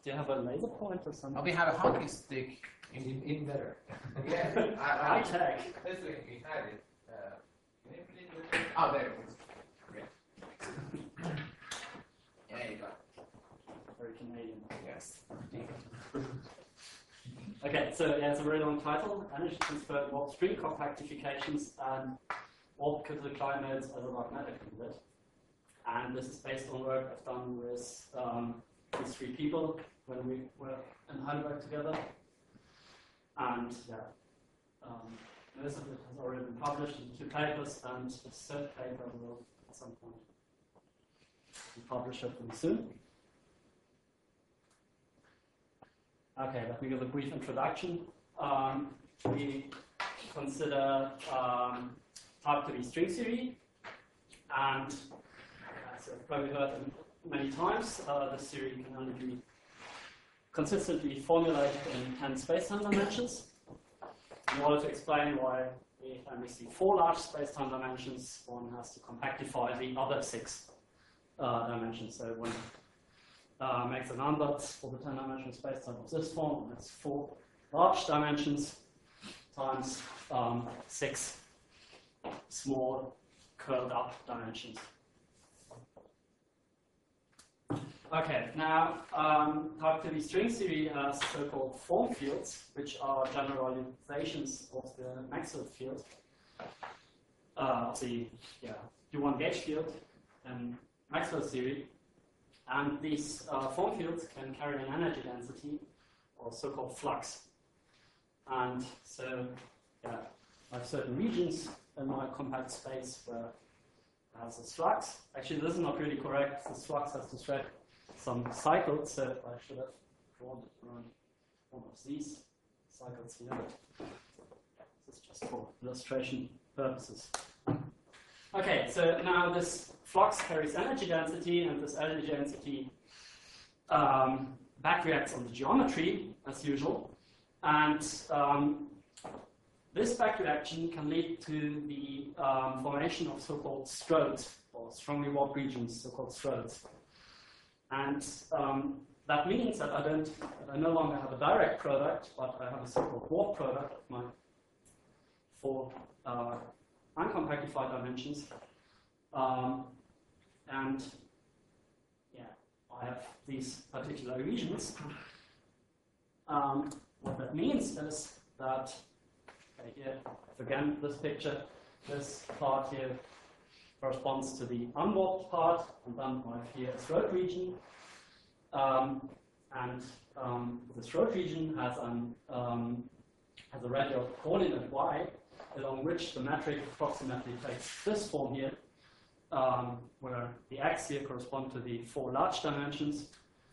Do you have a laser point or something? Oh, we have a hockey stick. In better. Yeah, High tech. This thing, we had it. Oh, there it is. Great. There you go. Very Canadian. Yes. Okay, so yeah, it's a very long title. Energy transfer, warp string compactifications, and warp crystal nodes as a magnetic conduit. And this is based on work I've done with these three people when we were in Heidelberg together. And yeah, most of it has already been published in 2 papers, and the third paper will at some point be published hopefully soon. Okay, let me give a brief introduction. We consider type 2D string theory, and as you've probably heard many times, this theory can only be consistently formulated in 10 space-time dimensions. In order to explain why we only see 4 large space-time dimensions, one has to compactify the other 6 dimensions. So one makes a number for the 10-dimensional space-time of this form, and that's 4 large dimensions times 6 small curled-up dimensions. Okay, now type 2D string theory has so-called form fields, which are generalizations of the Maxwell field, the U1 gauge field in Maxwell theory. And these form fields can carry an energy density, or so-called flux. And so, yeah, I have certain regions in my compact space where it has this flux. Actually, this is not really correct. This flux has to thread some cycles, so I should have drawn it around one of these cycles here. This is just for illustration purposes. Okay, so now this flux carries energy density, and this energy density backreacts on the geometry, as usual. And this backreaction can lead to the formation of so-called strodes, or strongly warped regions, so-called strodes. And that means that I no longer have a direct product, but I have a so-called warp product of my 4 uncompactified dimensions. And yeah, I have these particular regions. What that means is that here, again, this picture, this part here corresponds to the unwarped part, and then I have here a throat region. This throat region has a radial coordinate y, along which the metric approximately takes this form here, where the x here correspond to the 4 large dimensions.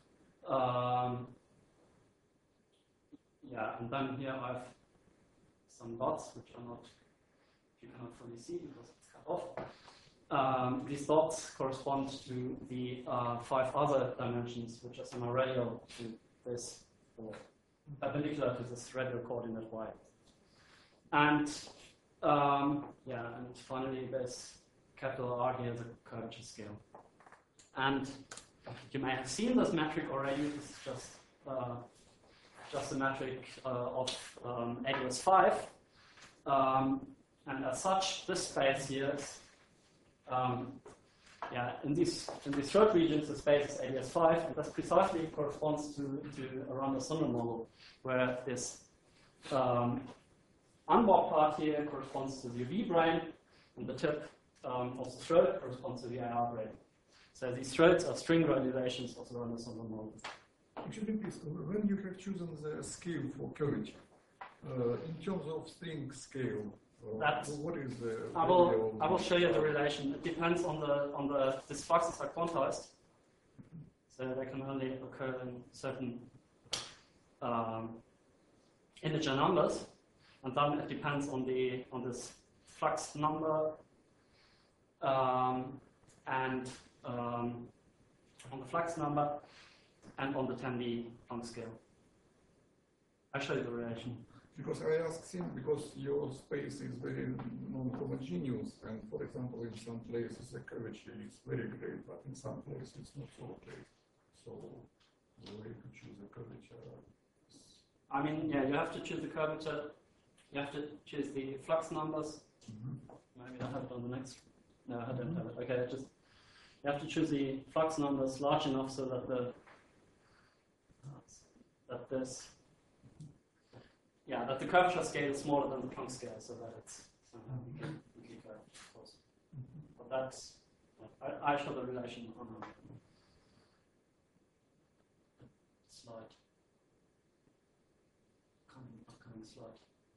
Yeah, and then here I have some dots which are not, you cannot fully see because it's cut off. These dots correspond to the 5 other dimensions, which are somehow radial to this, or perpendicular to this radial coordinate y. And yeah, and finally there's capital R here, the curvature scale. And you may have seen this metric already. This is just a metric of ADS 5. And as such, this space here is, yeah, in these third regions, the space is ADS 5, and that precisely corresponds to a Ramond-Sundell model, where this unwarped part here corresponds to the UV brane, and the tip of the throat corresponds to the IR brane. So these throats are string realizations of the Ramond-Sundell model. Excuse me, please, when you have chosen the scale for curvature, in terms of string scale, what is the? I will show you the relation. It depends on the these fluxes are quantized, so they can only occur in certain integer numbers, and then it depends on this flux number and on the flux number and on the 10D Planck scale. I'll show you the relation. Because I ask simply because your space is very non-homogeneous, and for example, in some places the curvature is very great, but in some places it's not so great. So the way to choose it. curvature? I mean, yeah, you have to choose the curvature. You have to choose the flux numbers. Maybe I have it on the next. No, I don't have it. Okay, just you have to choose the flux numbers large enough so that the that the curvature scale is smaller than the Planck scale, so that it's somehow we can keep that, of course. But that's I show the relation on a slide. Upcoming slide.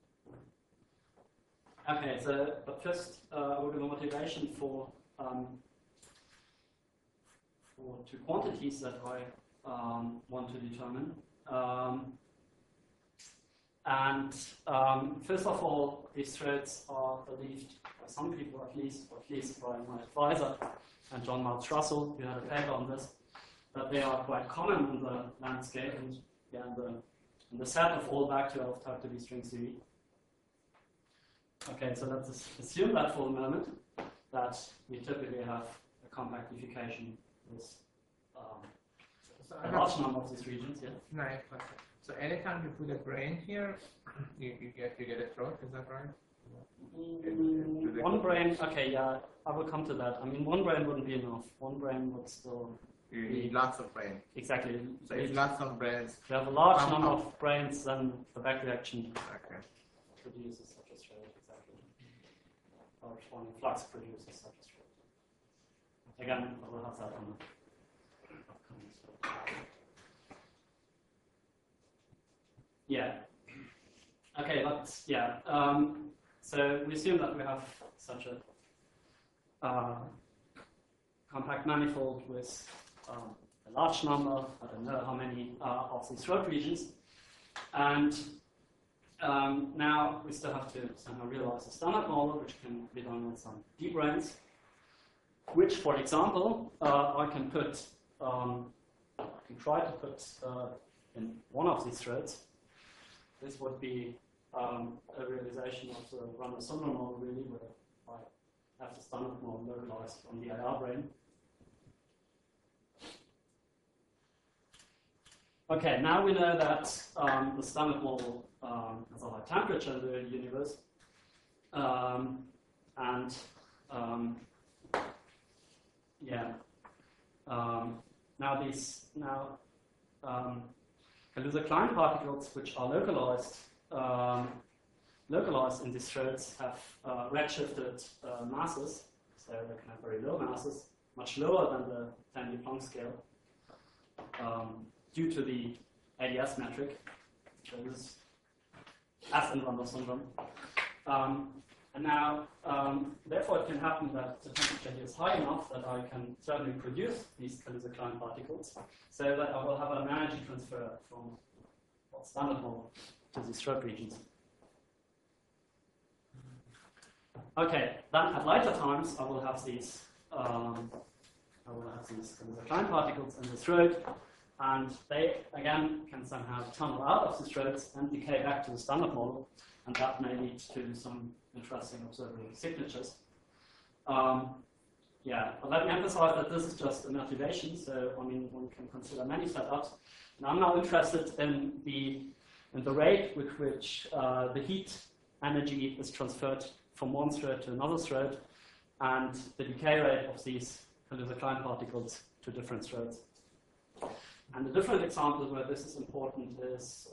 Okay, so but first we'll do the motivation for two quantities that I want to determine. First of all, these threads are believed by some people, at least by my advisor and John Martz Russell, who had a paper on this, that they are quite common in the landscape and in the set of all back-to-earth type-to-be string theory. Okay, so let's assume that for a moment, that we typically have a compactification with a large number of these regions. Yeah. Nice. So anytime you put a brane here, you get a throat. Is that right? One brane. Okay, yeah, I will come to that. I mean, one brane wouldn't be enough. One brane would still. You need lots of branes. Exactly. So if lots of branes. We have a large number of branes, then the back reaction produces such a thread. Exactly. Corresponding flux produces such a thread. Again, I will have that on the upcoming slide. Yeah. Okay, but yeah. So we assume that we have such a compact manifold with a large number, I don't know how many of these throat regions, and now we still have to somehow realize a standard model, which can be done with some D branes, which, for example, I can try to put in one of these threads. This would be a realization of the Randall-Sundrum model, really, where I have the standard model localized on the IR brane. Okay, now we know that the standard model has a high temperature in the universe, now Kaluza-Klein particles, which are localized in these threads, have redshifted masses, so they can have very low masses, much lower than the 10D Planck scale, due to the ADS metric. So this is as in Randall-Sundrum. And now, therefore, it can happen that the temperature here is high enough that I can certainly produce these Kaluza-Klein particles, so that I will have an energy transfer from standard model to these throat regions. Okay, then at later times I will have these Kaluza-Klein particles in the throat, and they again can somehow tunnel out of the throats and decay back to the standard model, and that may lead to some interesting observable signatures. But let me emphasize that this is just a motivation, so I mean one can consider many setups. And I'm now interested in the rate with which the heat energy is transferred from one thread to another thread, and the decay rate of these Kaluza-Klein particles to different threads. And a different example where this is important is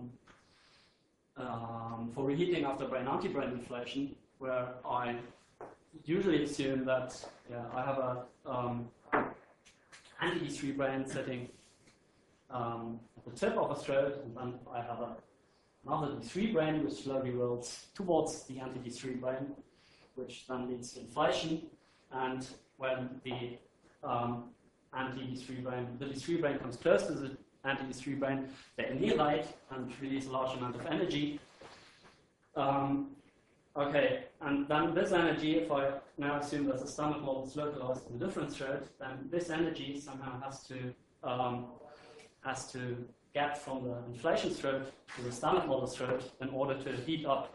for reheating after brane-antibrane inflation, where I usually assume that I have a anti-D3 brane sitting at the tip of a thread, and then I have another D3 brane which slowly rolls towards the anti-D3 brane, which then leads to inflation. And when the anti-D3 brane, the D3 brane comes close to the anti-D3 brane, they annihilate and release a large amount of energy. Okay, and then this energy, if I now assume that the standard model is localized in a different thread, then this energy somehow has to get from the inflation thread to the standard model thread in order to heat up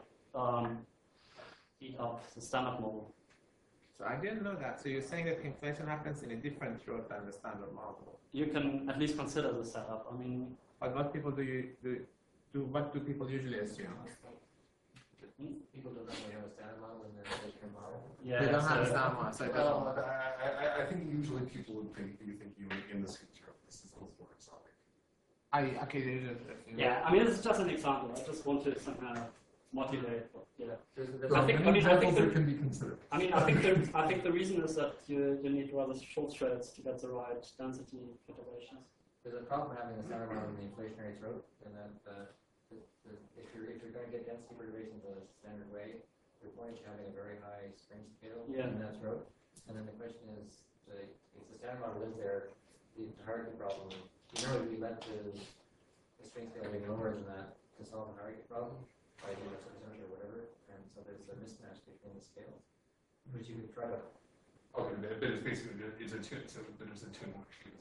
the standard model. So I didn't know that. So you're saying that inflation happens in a different thread than the standard model? You can at least consider the setup. I mean, But what people what do people usually assume? People don't really have a standard model and then a different model. Yeah, They don't have a so- standard model, so it doesn't work. I think usually people would think you in this feature of this is more exotic. Yeah, I mean, this is just an example. I just want to somehow motivate. Yeah. There I are think- many I think examples the- that can be considered. I mean, I think the reason is that you need rather short threads to get the right density perturbations. There's a problem having a standard model in the inflationary throat, and that if you're going to get density perturbation the standard way, you're pointing to having a very high spring scale Yeah. in that throat. And then the question is, if the standard model is there, the hierarchy problem, we let the spring scale being lower than that to solve the hierarchy problem by doing a percentage or whatever, and so there's a mismatch between the scales, which you could try to. Okay, but it's basically it's a tune. So there's a tune issues.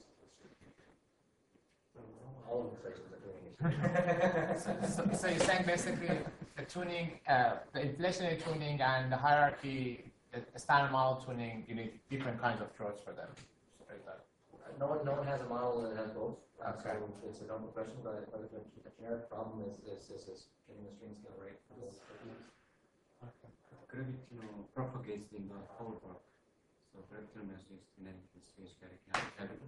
All of the sections are doing it. So you're saying basically the tuning, the inflationary tuning and the hierarchy, the standard model tuning, you need different kinds of throats for them. So is that- No one has a model that has both. Okay. So it's a dumb question, but the generic problem is getting the string scale right for both techniques. Gravity propagates in the whole work. So gravity measures kinetic space gravity.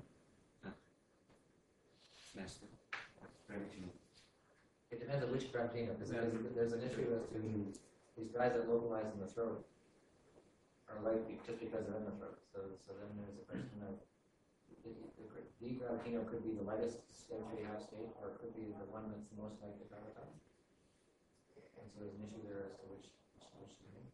Master. Gravity. It depends on which gravitino, because there's an issue as to these guys that localize in the throat are likely just because they're in the throat. So then there's a question of the gravitino could be the lightest symmetry half state, or it could be the one that's the most like the graviton. And so there's an issue there as to which to make.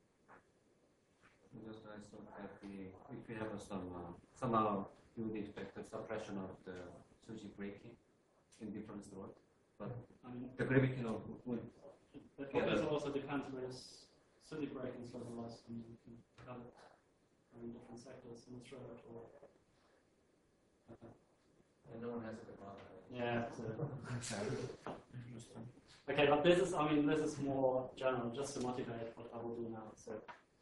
Just I thought that if we have somehow you would expect a suppression of the Suji breaking in different throat, but I mean, the gravity would. but it also depends where this city breaking is localized. I mean, you can cut it in different sectors in the throat or. And no one has a good model. Yeah. So. Okay, but this is more general, just to motivate what I will do now. So,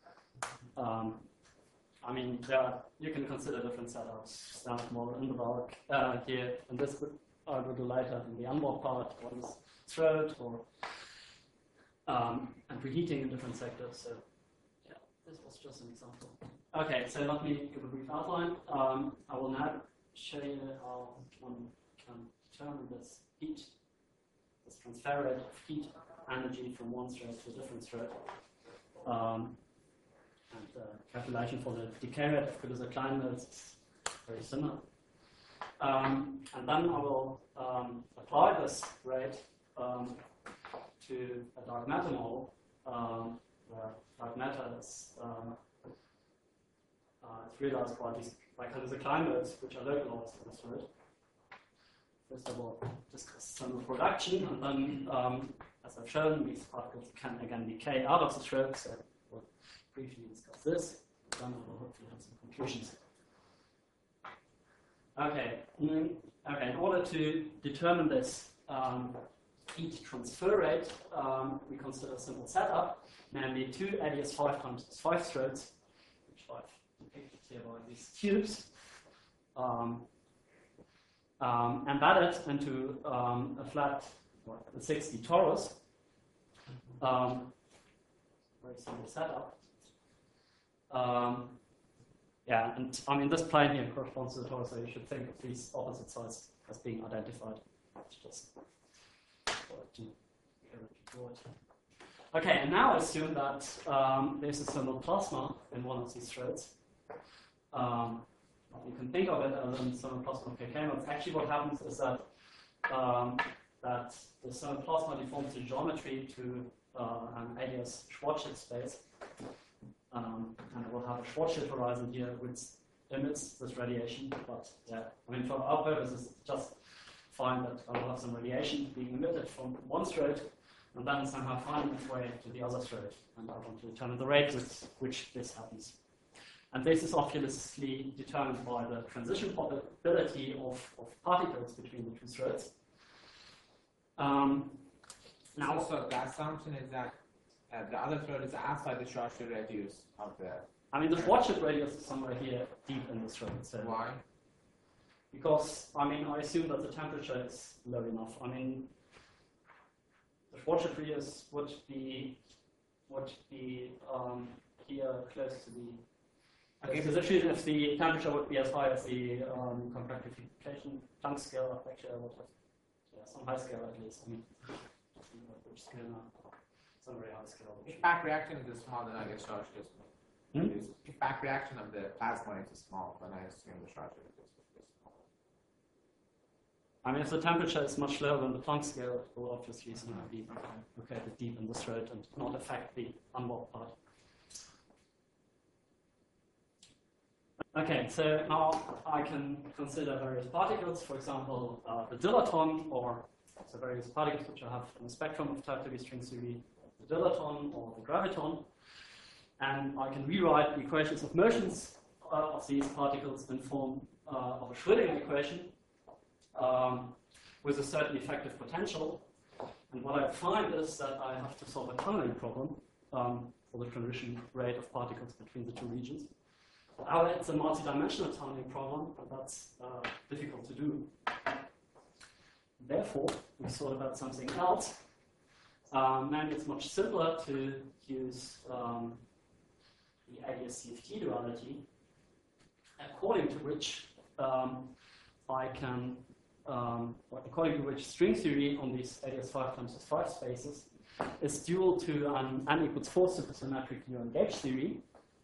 you can consider different setups. Standard model in the bulk here, and this I will do later in the onboard part. One is throat or and reheating in different sectors. So, yeah, this was just an example. Okay, so let me give a brief outline. I will now show you how one can determine this heat, this transfer rate of heat energy from one throat to a different throat, and calculation for the decay rate of Kaluza Klein modes is very similar. And then I will apply this rate to a dark matter model, where dark matter is realized by Kaluza Klein modes, which are localized in this throat. First of all, discuss thermal production, and then, as I've shown, these particles can again decay out of the throat. So we'll briefly discuss this, and then we'll hopefully have some conclusions. Okay. In order to determine this heat transfer rate, we consider a simple setup, namely two ADS 5 times 5 throats, which I've depicted here by these tubes. Embedded into a flat 60 torus. Very simple setup. And this plane here corresponds to the torus, so you should think of these opposite sides as being identified. Just to draw it. Okay, and now assume that there's a thermal plasma in one of these threads. You can think of it as a thermal plasma of KK modes. Actually, what happens is that that the thermal plasma deforms the geometry to an ADS Schwarzschild space, and it will have a Schwarzschild horizon here, which emits this radiation. But yeah, for our purposes, it's just fine that I will have some radiation being emitted from one throat, and then somehow finding its way to the other throat. And I want to determine the rate with which this happens. And this is obviously determined by the transition probability of particles between the two throats. Now, So the assumption is that the other throat is outside the Schwarzschild radius of the. the Schwarzschild radius is somewhere here deep in the throat. So Why? because, I mean, I assume that the temperature is low enough. I mean, the Schwarzschild radius would be here close to the. Okay. Because if the temperature would be as high as the compactification Planck scale, actually I would have some high scale at least. I mean, which scale now? Some very high scale. If back reaction is small, then I guess Schwarzschild is small. Hmm? If back reaction of the plasma is small, then I assume the Schwarzschild is small. I mean, if the temperature is much lower than the Planck scale, it will obviously be located deep in the throat and not affect the unwarped part. Okay, so now I can consider various particles, for example, the dilaton, or so various particles which I have in the spectrum of type 2 string theory, the dilaton or the graviton, and I can rewrite the equations of motions of these particles in form of a Schrödinger equation with a certain effective potential. And what I find is that I have to solve a tunneling problem for the transition rate of particles between the two regions. However, it's a multi-dimensional tunneling problem, and that's difficult to do. Therefore, we thought about something else. Maybe it's much simpler to use the ADS-CFT duality, according to which according to which string theory on these ADS5 times S5 spaces is dual to an n equals 4 supersymmetric Euler gauge theory.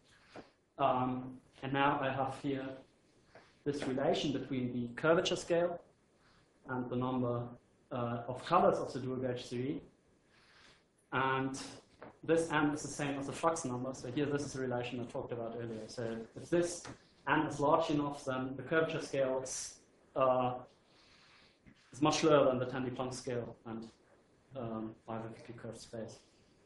And now I have here this relation between the curvature scale and the number of colors of the dual gauge theory. And this n is the same as the flux number. So here, this is the relation I talked about earlier. So if this n is large enough, then the curvature scale is much lower than the Tandy Planck scale and bivertically curved space.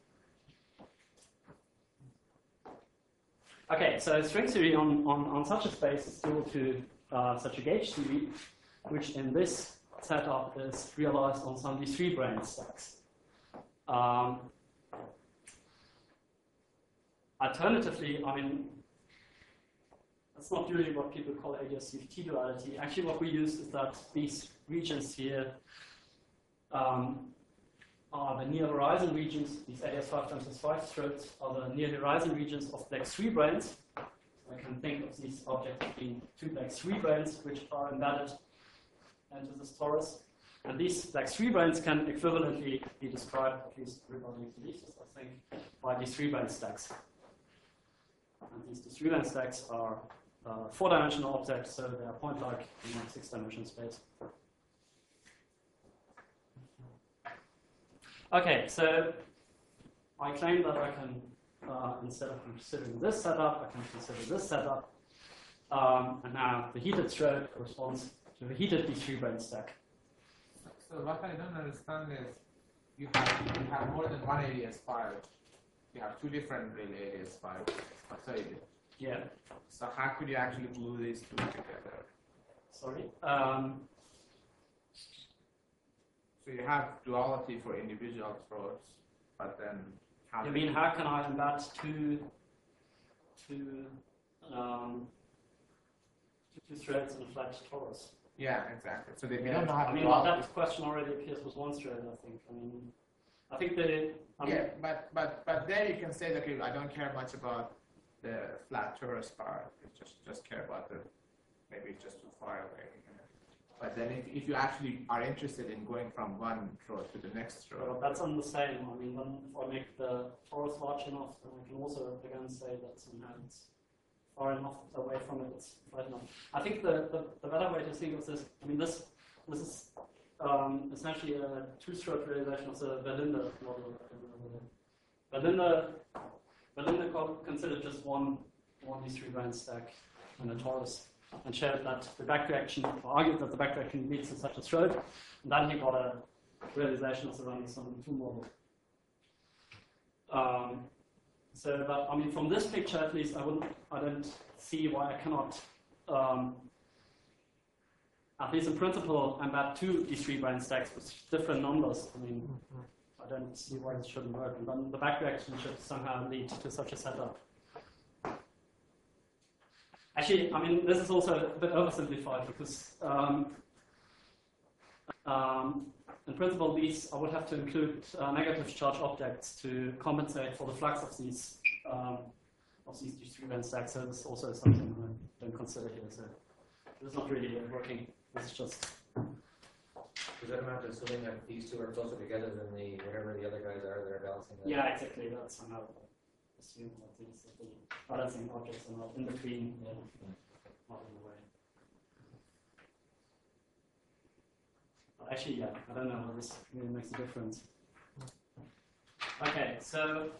Okay, so string theory on such a space is dual to such a gauge theory, which in this setup is realized on some D3 brane stacks. Alternatively, I mean, that's not usually what people call ADS-CFT duality. Actually, what we use is that these regions here are the near horizon regions. These ADS5 times S5 throats are the near horizon regions of black 3 branes. So I can think of these objects being two black 3 branes which are embedded into this torus. And these black 3 branes can equivalently be described, at least everybody believes this, I think, by these 3 brane stacks. And these 3 brane stacks are 4-dimensional objects, so they are point-like in a 6-dimensional space. Okay, so I claim that I can, instead of considering this setup, I can consider this setup. And now the heated throat corresponds to the heated D3 brane stack. So what I don't understand is you have more than one ADS5. You have two different real ADS5. Yeah. So how could you actually glue these two together? Sorry. So you have duality for individual throats, but then how? You mean how can I embed two threads in a flat torus? Yeah, exactly. So they Yeah. don't have I mean, duality. that question already appears with one thread, I think. I think the Yeah, but there you can say that, okay, I don't care much about the flat torus part. I just care about maybe it's just too far away. But then if you actually are interested in going from one throat to the next throat. Well, that's on the same. I mean, then if I make the torus large enough, then I can also again say that somehow it's far enough away from it, it's flat enough. I think the better way to think of this, I mean, this is essentially a two-throat realization of the Berliner model. Berliner considered just one D3 brane stack in a torus, and showed that the back reaction, or argued that the back reaction leads to such a throat, and then he got a realization of the Randerson 2 model. So that, I mean, from this picture at least, I don't see why I cannot, at least in principle, embed two D3 brane stacks with different numbers. I mean, I don't see why this shouldn't work. And then the back reaction should somehow lead to such a setup. Actually, I mean, this is also a bit oversimplified because in principle, I would have to include negative charge objects to compensate for the flux of these three-band stacks. So this also is something I don't consider here. So this is not really working. This is just. Does that amount to assuming that these two are closer together than whatever the other guys are that are balancing that? Yeah, exactly. That's somehow assume that the balancing objects are not in between, not in the way. Actually, yeah, I don't know how this really makes a difference. Okay, so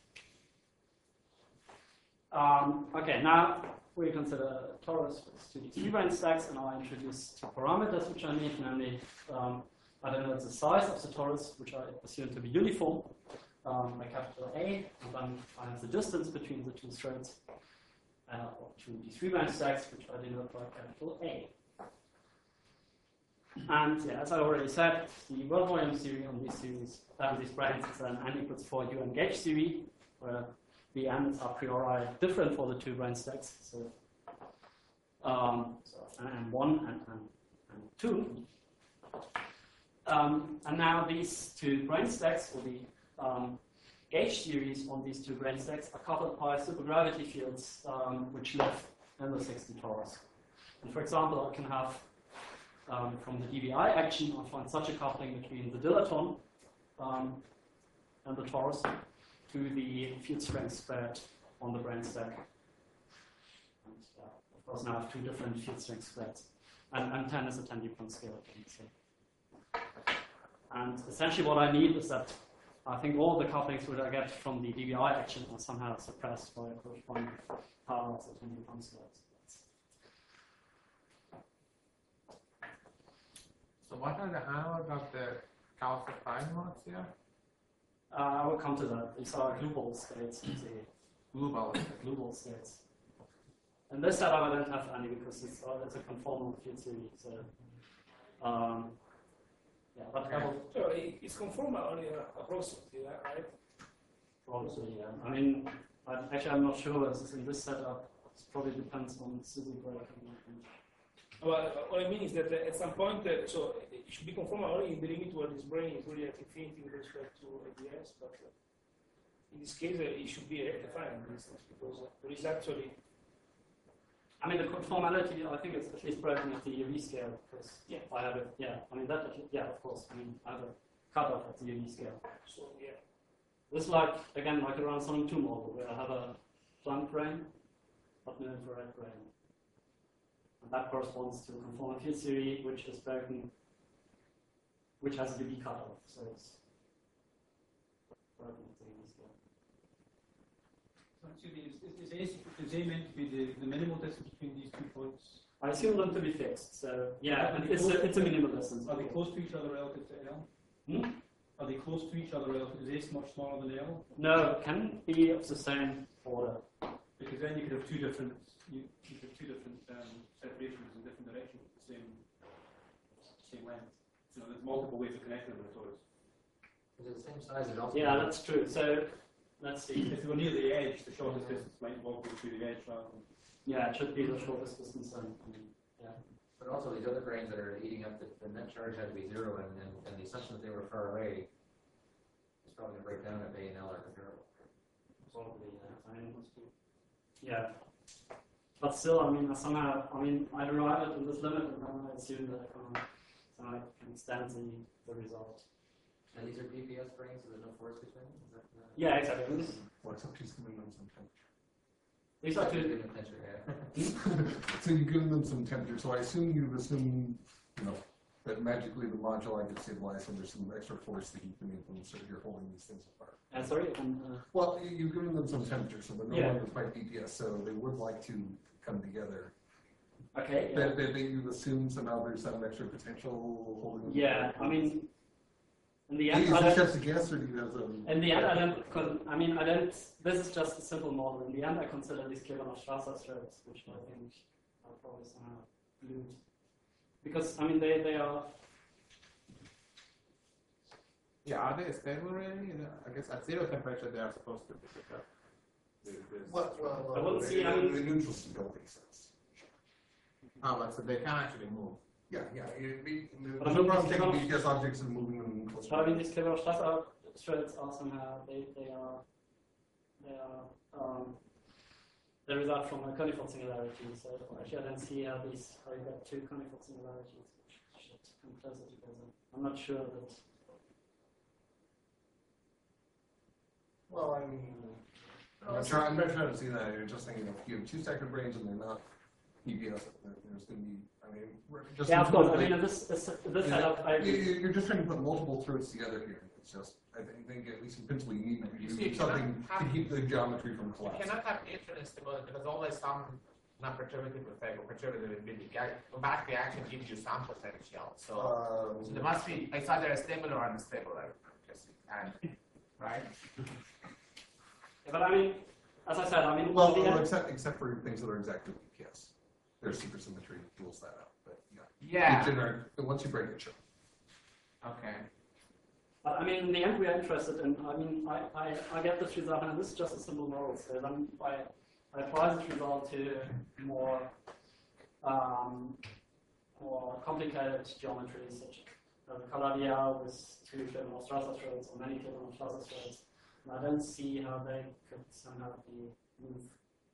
okay, now we consider torus with 2D three-band stacks, and I'll introduce two parameters which I need, namely I don't know the size of the torus, which I assume to be uniform by capital A, and then I have the distance between the two threads, or 2D three-band stacks, which I denote by capital A. And yeah, as I already said, the world volume theory on these branes is an n equals 4 UN gauge theory, where the n's are a priori different for the two brane stacks. So, n1 and 2. And now these two brane stacks, or the gauge theories on these two brane stacks, are coupled by supergravity fields which live in the 60 torus. And for example, I can have from the DVI action, I find such a coupling between the dilaton and the torus to the field strength spread on the brane stack. And, of course, now I have two different field strength spreads. And 10 is a 10-dependent scale again. So. And essentially what I need is that I think all the couplings which I get from the DVI action are somehow suppressed by a corresponding power of the 10-dependent scale. So what are the analogs of the calcified modes here? I will come to that. These are global states. Global. States. And this setup I don't have any because it's a conformal field theory. So, yeah, but I will So it's conformal only approximately, right? probably, yeah. I mean, I'm not sure. This is in this setup. It probably depends on Suzy breaking. Well, what I mean is that at some point, so it should be conformal only in the limit where this brain is really at infinity with respect to ADS, but in this case, it should be a defined distance because there is actually. I mean, the conformality, I think, is at least broken at the UV scale because I have it. Yeah, I mean that. Yeah, of course. I mean, I have a cutoff at the UV scale. So yeah. This is like again like a Ransom 2 model where I have a Planck brain, but no infrared brain. And that corresponds to the conformal field theory, which is broken, which has a UV cutoff. So it's broken at the UV scale. So is A meant to be the minimal distance between these 2 points? I assume them to be fixed. So yeah, and it's a minimal distance. Are they close to each other relative to L? Hmm? Are they close to each other relative? Is A much smaller than L? No, it can be of the same order. Because then you could have two different separations in different directions with the same length. So there's multiple ways of connecting them with torus. Is it the same size as also? Yeah, that's true. So let's see. If they were near the edge, the shortest distance might involve going through the edge rather than. Yeah, it should be the shortest distance. Yeah. But also these other brains that are eating up the net charge had to be 0, and the assumption that they were far away is probably going to break down if A and L are comparable. Probably, yeah. I mean, yeah. But still, I mean, I derive it in this limit, and then I assume that I can stand the result. And these are PPS brains, so there's no force between them? Is that, Yeah, exactly. Well, except he's giving them some temperature. These are two. Given temperature, yeah. So you've given them some temperature. So I assume you've assumed, that magically the moduli get stabilized and there's some extra force to keep them in, so you're holding these things apart. Sorry? Well, you've given them some temperature, so they're no Yeah. longer quite PPS, so they would like to come together. Okay. Yeah. That you've assumed somehow there's some extra potential holding them Yeah, apart. I mean, in the Is end, this just a guess, or do you have some? in the end, I don't. This is just a simple model. In the end, I consider these Klebanov-Strasser threads, which I think are probably somehow glued, because I mean they are. Yeah, are they stable really? I guess at 0 temperature they are supposed to be. I wouldn't see. I mean, The neutral stability sense. Oh, but so they can actually move. Yeah, yeah. But There's no problem taking BPS objects and moving them closer. But I mean, these Kleber-Strasser threads are somehow, they result from a conifold singularity. So actually, I don't see how you get two conifold singularities which should come closer together. I'm not sure that. Well, I mean, I'm not trying to see that. You're just thinking if you have two second brains and they're not BPS, there's going to be, I mean, just. Yeah, of course. I mean, this setup, you're just trying to put multiple throats together here. It's just, I think at least in principle, you need to do something to keep the geometry from You collapsing. cannot have infinite stability because always some non-perturbative effect or perturbative ability. Back reaction gives you some potential. So there must be, it's either a stable or unstable. Right? yeah, but I mean, as I said, I mean, Well, in the end, except for things that are exactly BPS. There's supersymmetry rules that out, but Yeah. Once you break it, sure. Okay. but I mean, in the end, we are interested in. I mean, I get this result, and this is just a simple model. So then I apply this result to more complicated geometries, such as Caladia with two Kleber-Strasser threads or many Kleber-Strasser threads. And I don't see how they could somehow be moved.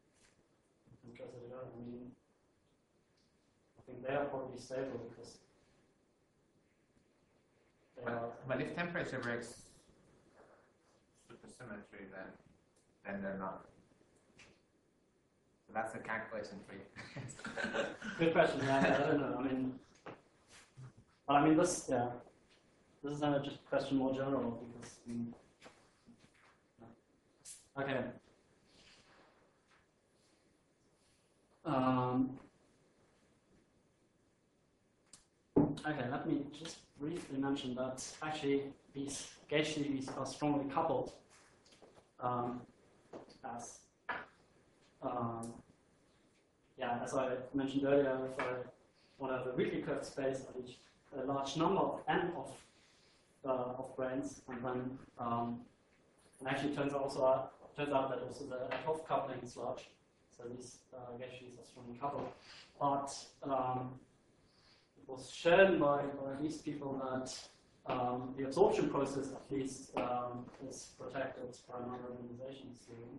I mean, I think they are probably stable because they are. But if temperature breaks supersymmetry, then they're not. So that's a calculation for you. Good question. Yeah, I don't know. I mean, but I mean this. Yeah, this is just a question more general because. Okay. Okay, let me just briefly mention that actually these gauge series are strongly coupled as I mentioned earlier, if I want to have a weakly curved space, I need a large number of n of branes, and then and actually it turns out that also the Adhoff coupling is large, so these gauge series are strongly coupled. But it was shown by these people that the absorption process at least is protected by non-randomization theorem.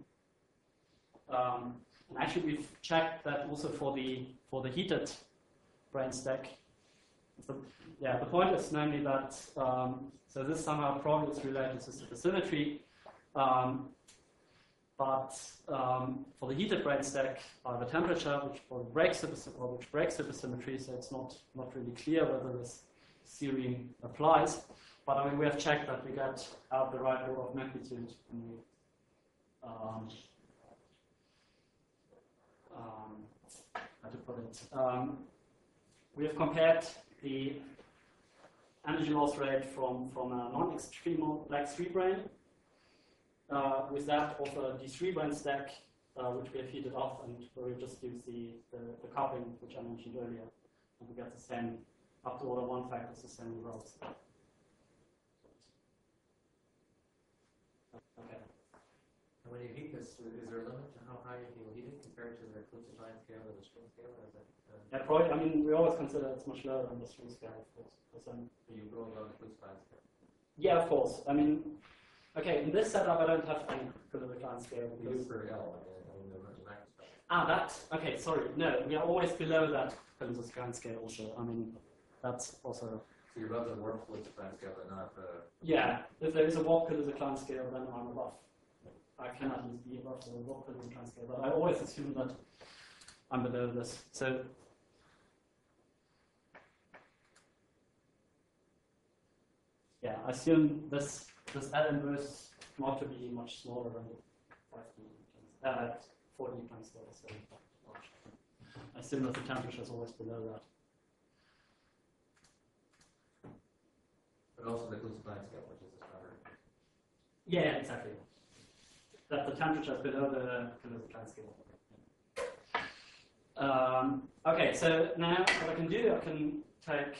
And actually, we've checked that also for the heated brane stack. So, yeah, the point is namely that so this somehow probably is related to supersymmetry, but for the heated brane stack, the temperature which breaks supersymmetry, so it's not really clear whether this theorem applies. But I mean, we have checked that we get out the right order of magnitude in the how to put it? We have compared the energy loss rate from a non-extreme black 3 brane with that of a D3 brane stack, which we have heated up, and where we just use the coupling which I mentioned earlier, and we get the same up to order 1 factors, the same results. Okay. And when you heat this, is there a limit to how high you will heat it compared to the Klutzstein scale or the string scale? Or is that, Yeah, probably. I mean, we always consider it's much lower than the string scale, of course. you go on the Klutzstein scale? Yeah, of course. I mean, okay, in this setup, I don't have any Kleber-Klein scale. You do for L, the microscope. Okay, sorry. No, we are always below that Kleber-Klein scale also. I mean, that's also. So you're above the warp Klutzstein scale, but not the. Yeah, if there is a warp Kleber-Klein scale, then I'm above. I cannot be above the warp Kleber-Klein scale, but I always assume that I'm below this. So. Yeah, I assume this L inverse not to be much smaller than 40 times scale. So I assume that the temperature is always below that. But also the Klutzstein scale, which is the standard. Yeah, exactly. That the temperature is below the Kleber-Klein scale. Okay, so now what I can do, I can take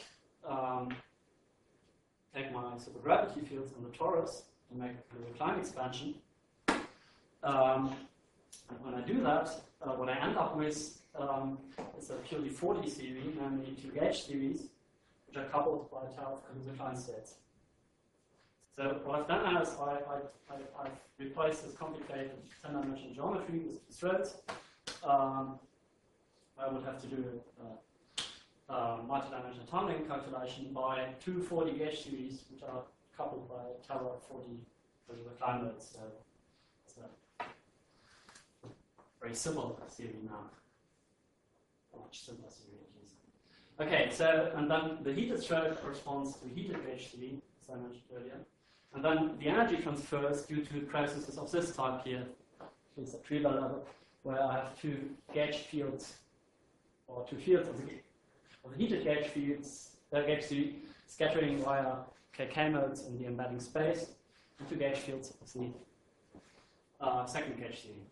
my supergravity fields in the torus and make a Kleber-Klein expansion. And when I do that, what I end up with is a purely 4D series, namely two gauge series, which are coupled by a tau of Kaluza-Klein states. So what I've done is I've replaced this complicated 10-dimensional geometry with two threads. I would have to do a multi-dimensional tunneling calculation by two 4D gauge series, which are coupled by a tau of 4D Kaluza-Klein modes. So it's a very simple series now. Much simpler series at least. Okay, so and then the heated thread corresponds to heated gauge series, as I mentioned earlier. And then the energy transfers due to processes of this type here, at least at trivial level, where I have two gauge fields, or two fields of the heated gauge fields, gauge series scattering via KK modes in the embedding space, and two gauge fields of the second gauge series.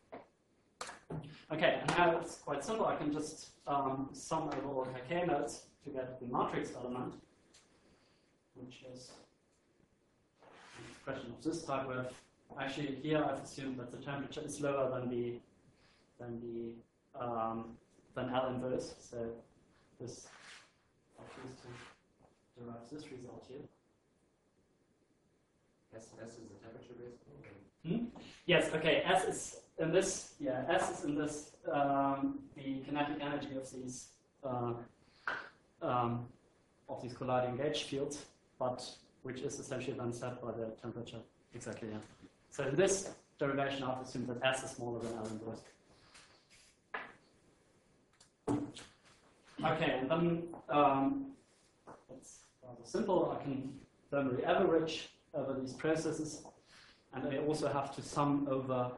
Okay, and now it's quite simple. I can just sum over all KK modes to get the matrix element, which is an expression of this type. Where actually here I've assumed that the temperature is lower than L inverse. So this I'll choose to derive this result here. S is the temperature basically? Yes. Okay. S is in this. Yeah. S is in this. The kinetic energy of these colliding gauge fields, but which is essentially then set by the temperature. Exactly. Yeah. So in this derivation, I've assumed that S is smaller than L inverse. Okay, and then it's rather simple. I can thermally average over these processes, and I also have to sum over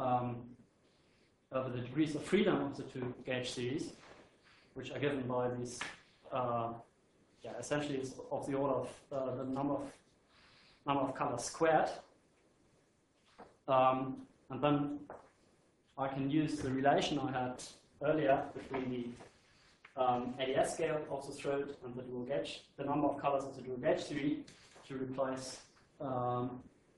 the degrees of freedom of the two gauge series, which are given by these. Essentially, is of the order of the number of colors squared, and then I can use the relation I had earlier between the ADS scale of the thread and the dual gauge, the number of colors of the dual gauge series, to replace to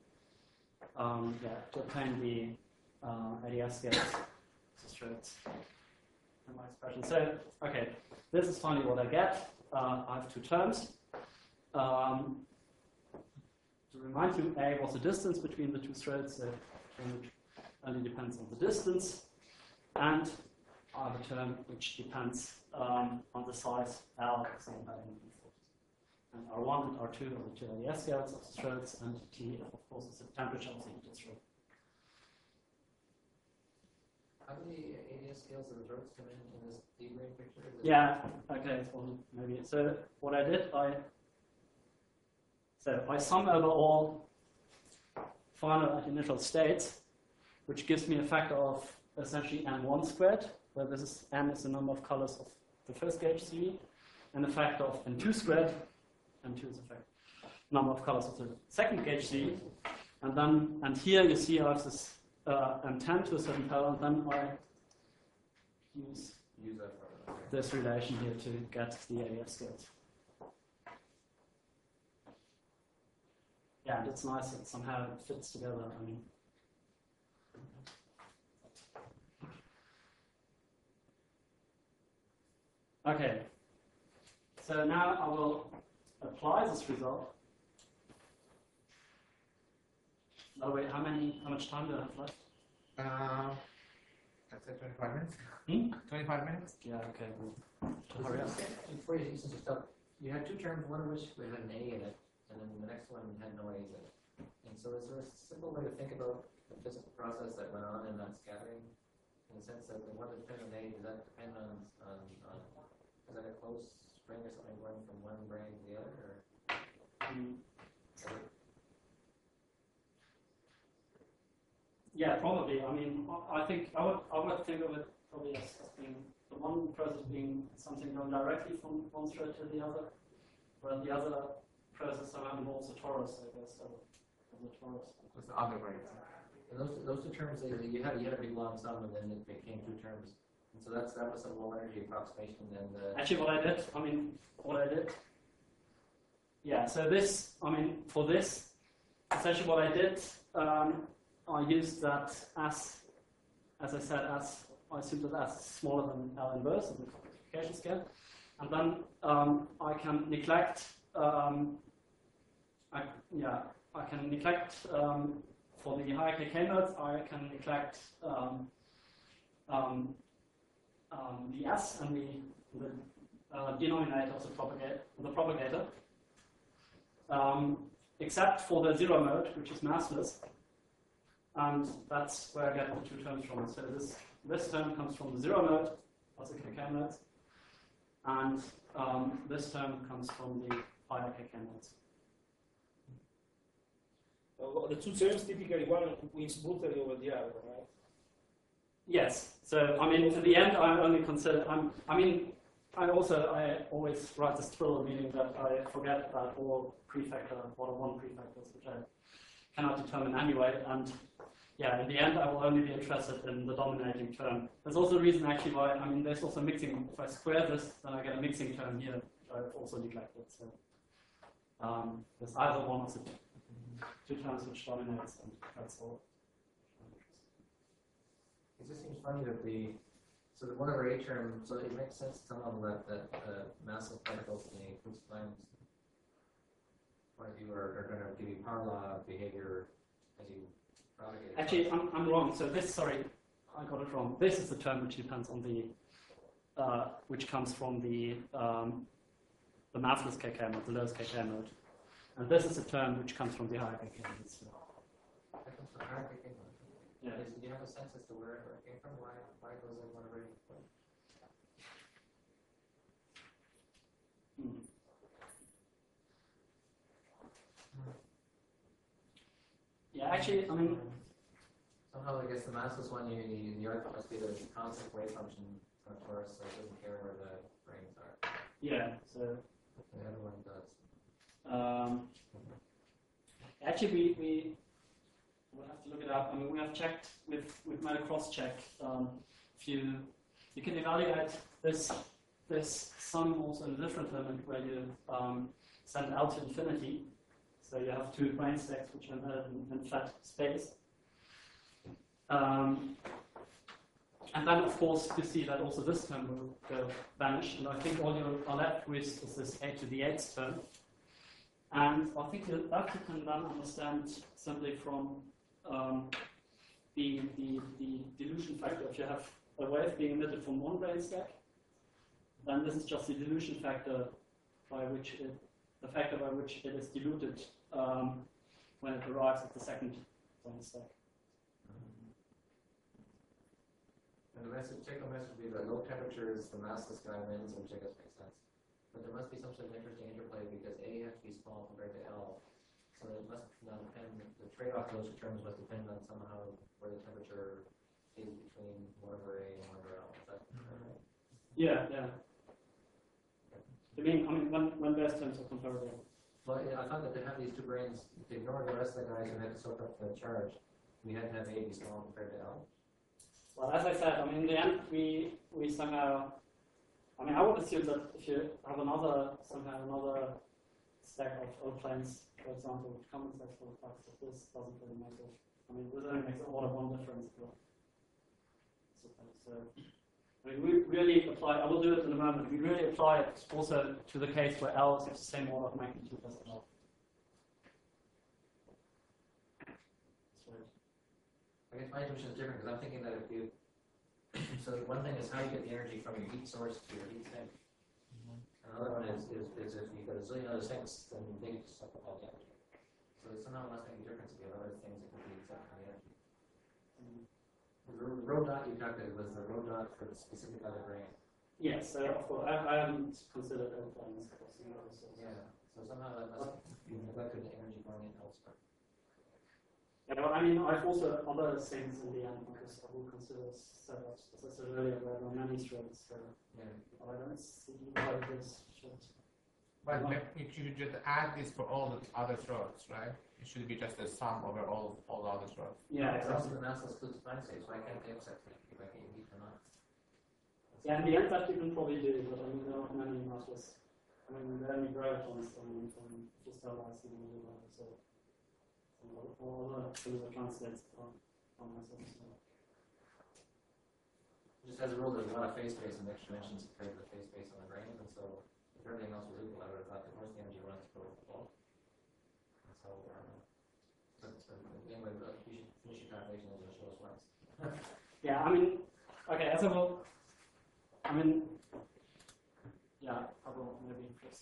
obtain the ADS scales of the threads in my expression. So, okay, this is finally what I get. I have two terms. To remind you, A was the distance between the two threads, so it only depends on the distance, and I have a term which depends on the size L, so and R1 and R2 are the two ADS scales of the threads, and T, of course, is the temperature of the heated thread. How do the ADS scales of the threads come in this D-brain picture? Yeah, okay, well, maybe. So what I did, I sum over all final initial states, which gives me a factor of essentially n1 squared, where this is n is the number of colors of the first gauge series, and a factor of n2 squared, n2 is the number of colors of the second gauge series, and here you see I have this n10 to a certain power, and then I use this relation here to get the ADS scales. Yeah, and it's nice that somehow it fits together. I mean, okay. So now I will apply this result. Oh wait, how much time do I have left? I'd say 25 minutes. 25 minutes? Yeah, okay. Hurry up. Before you stop, you had two terms, one of which had an A in it, and then the next one had no A's in it. And so is there a simple way to think about the physical process that went on in that scattering, in the sense that the one that depends on A, does that depend on is that a close string or something going from one brain to the other? Or? Yeah, probably. I mean, I think I would think of it probably as being the one process being something going directly from one thread to the other, while the other process somehow involves a torus, I guess. So, the torus. What's the other way? And those two terms, you had a big long sum, and then it became two terms. And so that was a low energy approximation. And actually, what I did. Yeah. So this, I mean, for this, essentially what I did. I used that as I said, as I assume that that's smaller than L inverse in the classification scale. And then I can neglect, I can neglect for the higher KK modes, I can neglect the S and the denominator of the propagator, except for the zero mode, which is massless. And that's where I get the two terms from. So this term comes from the zero mode, also KK modes, and this term comes from the higher KK modes. The two terms typically one wins brutally over the other, right? Yes. So I mean, in the end, I only consider. I always write this trill, meaning that I forget about all prefactor order one prefactors, which I cannot determine anyway. And yeah, in the end, I will only be interested in the dominating term. There's also a reason actually why. I mean, there's also mixing. If I square this, then I get a mixing term here, which I've also neglected. So there's either one of the two terms which dominates, and that's all. It just seems funny that the 1/8 term, so it makes sense somehow that massive particles in the Kutzbein's point of view are going to give you power law behavior as you propagate. Actually, I'm wrong. So this, sorry, I got it wrong. This is the term which depends on the, which comes from the massless KK mode, the lowest KK mode. And this is a term which comes from the higher KK mode. So. That comes from higher KK mode. Yeah. Do you have a sense as to where it came from? Why goes in 1/8? Yeah, actually, I mean, somehow I guess the massless one, the arc must be the constant wave function of torus, so it doesn't care where the brains are. yeah. So The other one does. actually, we we'll have to look it up. I mean, we have checked we've made a cross check. If you can evaluate this sum also in a different limit where you send L to infinity. So you have two brain stacks which are embedded in flat space. And then, of course, you see that also this term will vanish. And I think all you are left with is this a to the 8th term. And I think that you can then understand simply from the dilution factor. If you have a wave being emitted from one brain stack, then this is just the dilution factor by which the factor by which it is diluted when it arrives at the second brain stack. And the message, take-home message would be that low temperatures, the massless guy wins, which I guess makes sense. But there must be some sort of interesting interplay because A has to be small compared to L. So it must now depend, the trade-off of those two terms must depend on somehow where the temperature is between 1/A and 1/L. Is that right? Yeah. I mean, when base terms are comparable. Well, yeah, I found that to have these two brains, to ignore the rest of the guys who had to soak up the charge, we had to have A be small compared to L. Well, as I said, I mean, in the end, we somehow, I mean, I would assume that if you have another stack of O planes, for example, which compensates for the fact that this doesn't really make it. I mean, this only makes order one difference. So, I mean, we really apply, I will do it in a moment, we really apply it also to the case where L is of the same order of magnitude as L. I guess my intuition is different because I'm thinking that if you, so one thing is how you get the energy from your heat source to your heat sink. Another one is if you've got a zillion other sinks, then they just suck up all the energy. So it somehow must make a difference if you have other things that can be exact kind of energy. The rho dot you calculated was the rho dot for the specific other brain. Yes, so of course, I haven't considered L planes. Yeah, so somehow that must be neglected the energy going in elsewhere. Yeah, but I mean, I've also other things in the end because I will consider setups, as I said earlier, there are many threads. So Yeah. I don't see why this should. But you should just add this for all the other throats, right? It should be just a sum over all the other throats. Yeah, It's also exactly. the massless Kutzbahn state, so I can't accept it if I can't heat or not. Yeah, in the end, that you can probably do, but I mean, there are not many massless. I mean, there are only gravitons from just analyzing the middle level, so all the similar translates from massless. Just as a rule, there's a lot of phase space and extra dimensions compared to the phase space on the grain, and so if everything else was equal, I would have thought that most of the energy runs for the bulk. And so, anyway, we should finish your calculation and show us once. Yeah, I mean, okay, as a whole, I mean, yeah, I will maybe first.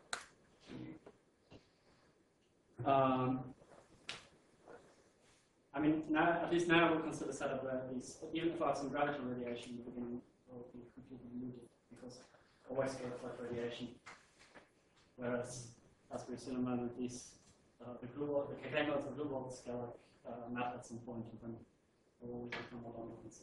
I mean, now, at least now we'll consider a setup where these, even if I have some gravitational radiation, the beginning will be completely muted because always get flat radiation. Whereas, as we see in a moment, these, the K modes of blue balls scale map at some point, and then we'll always become more dominant.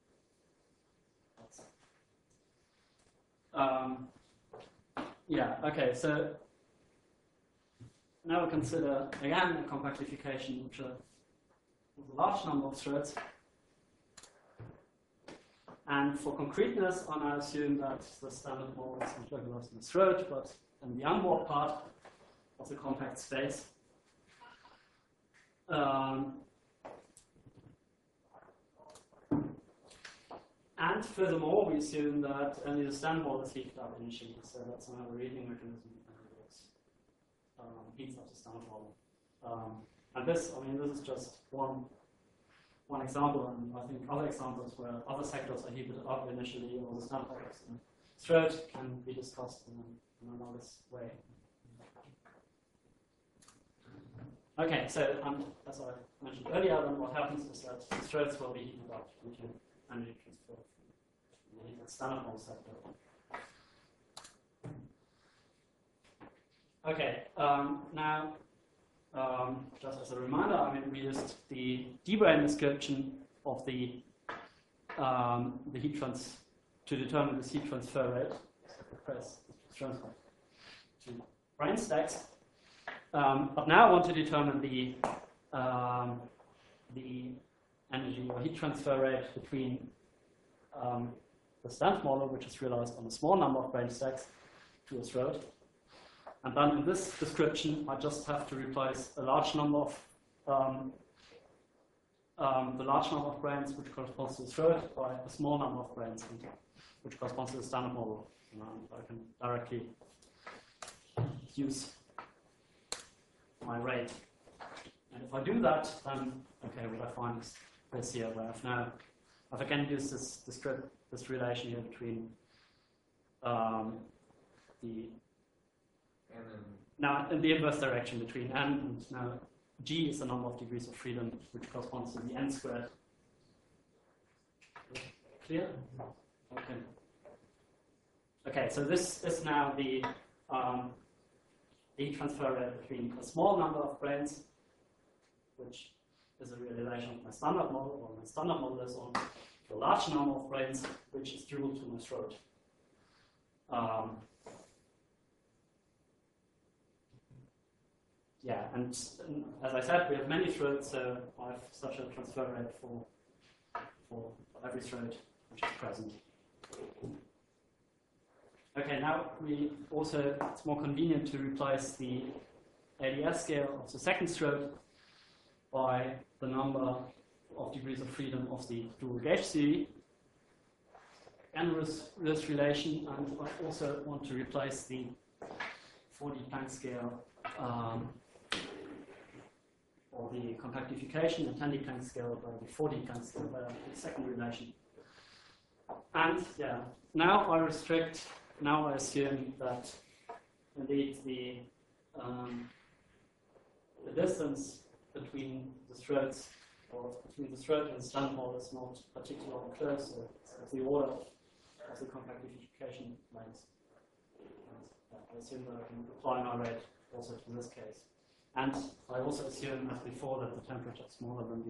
Yeah, okay, so now we consider again a compactification which with a large number of threads. And for concreteness, I now assume that the standard model is not localized in the thread, but in the unwarped part of the compact space. And furthermore, we assume that only the standard model is heated up initially, so that's another reading mechanism that heats up the standard model. And this, I mean, this is just one example, and I think other examples where other sectors are heated up initially, or the standard model and thread can be discussed in another way. Okay, so as I mentioned earlier, then what happens is that the threads will be heated up into energy transfer from the standard model sector. Okay, now, just as a reminder, I mean, we used the de-Bruyn description of the heat transfer to determine this heat transfer rate. Press transfer to brane stacks. But now I want to determine the energy or heat transfer rate between the standard model, which is realized on a small number of brane stacks, to a thread. And then in this description, I just have to replace a large number of the large number of branes, which corresponds to the thread, by a small number of branes, which corresponds to the standard model. And I can directly use my rate. And if I do that, then okay, what I find is this here, where I've again used this relation here between now in the inverse direction between n and now g is the number of degrees of freedom, which corresponds to the n squared. Clear? Okay. Okay, so this is now the heat transfer rate between a small number of branes, which is a realization of my standard model, or my standard model is on a large number of branes, which is dual to my throat. Yeah, and as I said, we have many threads, so I have such a transfer rate for every thread which is present. Okay, now it's more convenient to replace the ADS scale of the second thread by the number of degrees of freedom of the dual gauge theory. And this relation, and I also want to replace the 4D Planck scale or the compactification and 10D Planck scale by the 4D Planck scale by the second relation. And yeah, now I assume that indeed the distance between the threads, or between the thread and the standard model, is not particularly close, so it's the order of the compactification length. I assume that I can apply my rate also to this case. And I also assume, as before, that the temperature is smaller than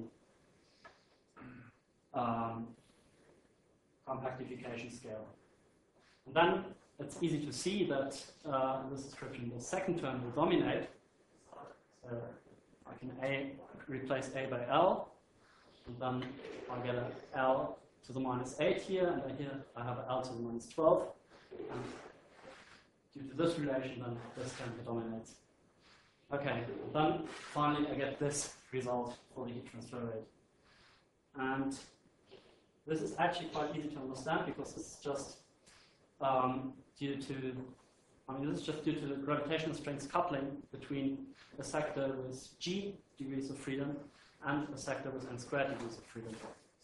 the compactification scale. And then it's easy to see that in this description, the second term will dominate. So I can replace A by L, and then I get an L to the minus 8 here, and here I have an L to the minus 12. And due to this relation, then this term dominates. Okay, then finally I get this result for the heat transfer rate. And this is actually quite easy to understand because it's just due to, this is just due to the gravitational strength coupling between a sector with g degrees of freedom and a sector with n squared degrees of freedom.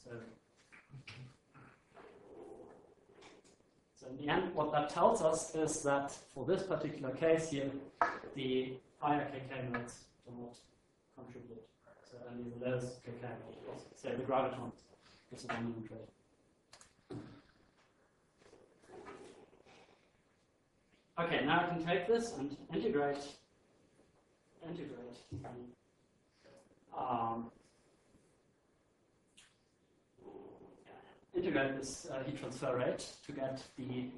So in the end, what that tells us is that for this particular case here, the higher kk modes do not contribute. So only the lowest kk modes, say the graviton, is the dominant rate. Okay, now I can take this and integrate this heat transfer rate to get the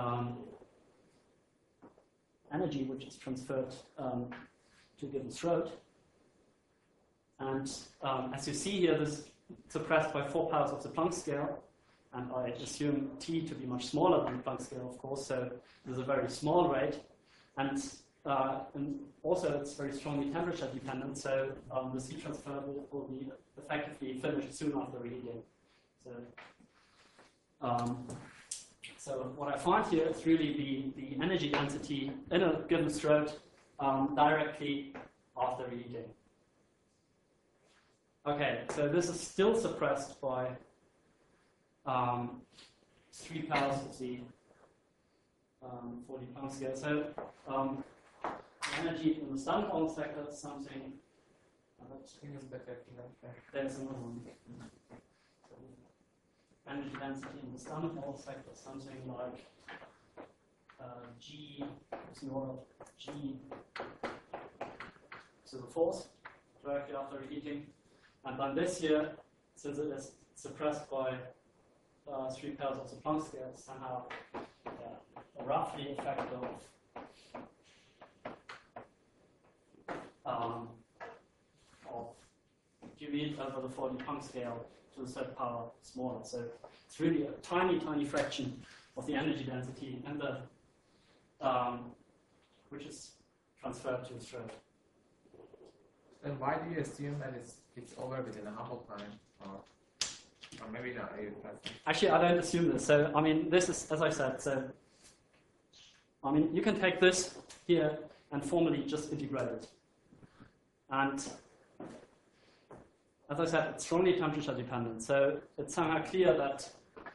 energy which is transferred to a given throat. And as you see here, this is suppressed by 4 powers of the Planck scale. And I assume T to be much smaller than the Planck scale, of course, so there's a very small rate. And also it's very strongly temperature dependent, so the heat transfer will be effectively finished soon after reheating. So what I find here is really the energy density in a given throat directly after reheating. Okay, so this is still suppressed by 3 powers of the 40 Planck scale. So energy in the Stern-Hall sector is something. There's another one. Energy density in the Stern-Hall sector is something like G to the 4th directly after reheating. And then this here, since it is suppressed by 3 powers of the Planck scale, somehow roughly a factor of GV over the 40 Planck scale to the third power smaller. So it's really a tiny, tiny fraction of the energy density and the which is transferred to the throat. Then why do you assume that it's over within a Hubble time? Or maybe not. Actually, I don't assume this. So, this is, as I said, so, you can take this here and formally just integrate it. And, as I said, it's strongly temperature dependent. So, it's somehow clear that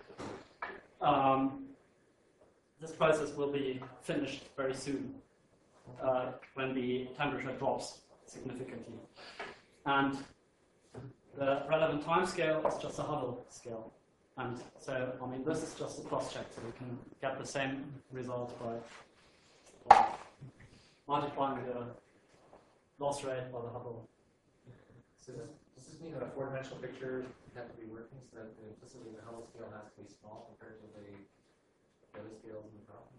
this process will be finished very soon when the temperature drops significantly. And the relevant time scale is just a Hubble scale. And so, this is just a cross-check, so we can get the same result by multiplying the loss rate by the Hubble. So does this mean that a four-dimensional picture has to be working so that implicitly the Hubble scale has to be small compared to the other scales in the problem?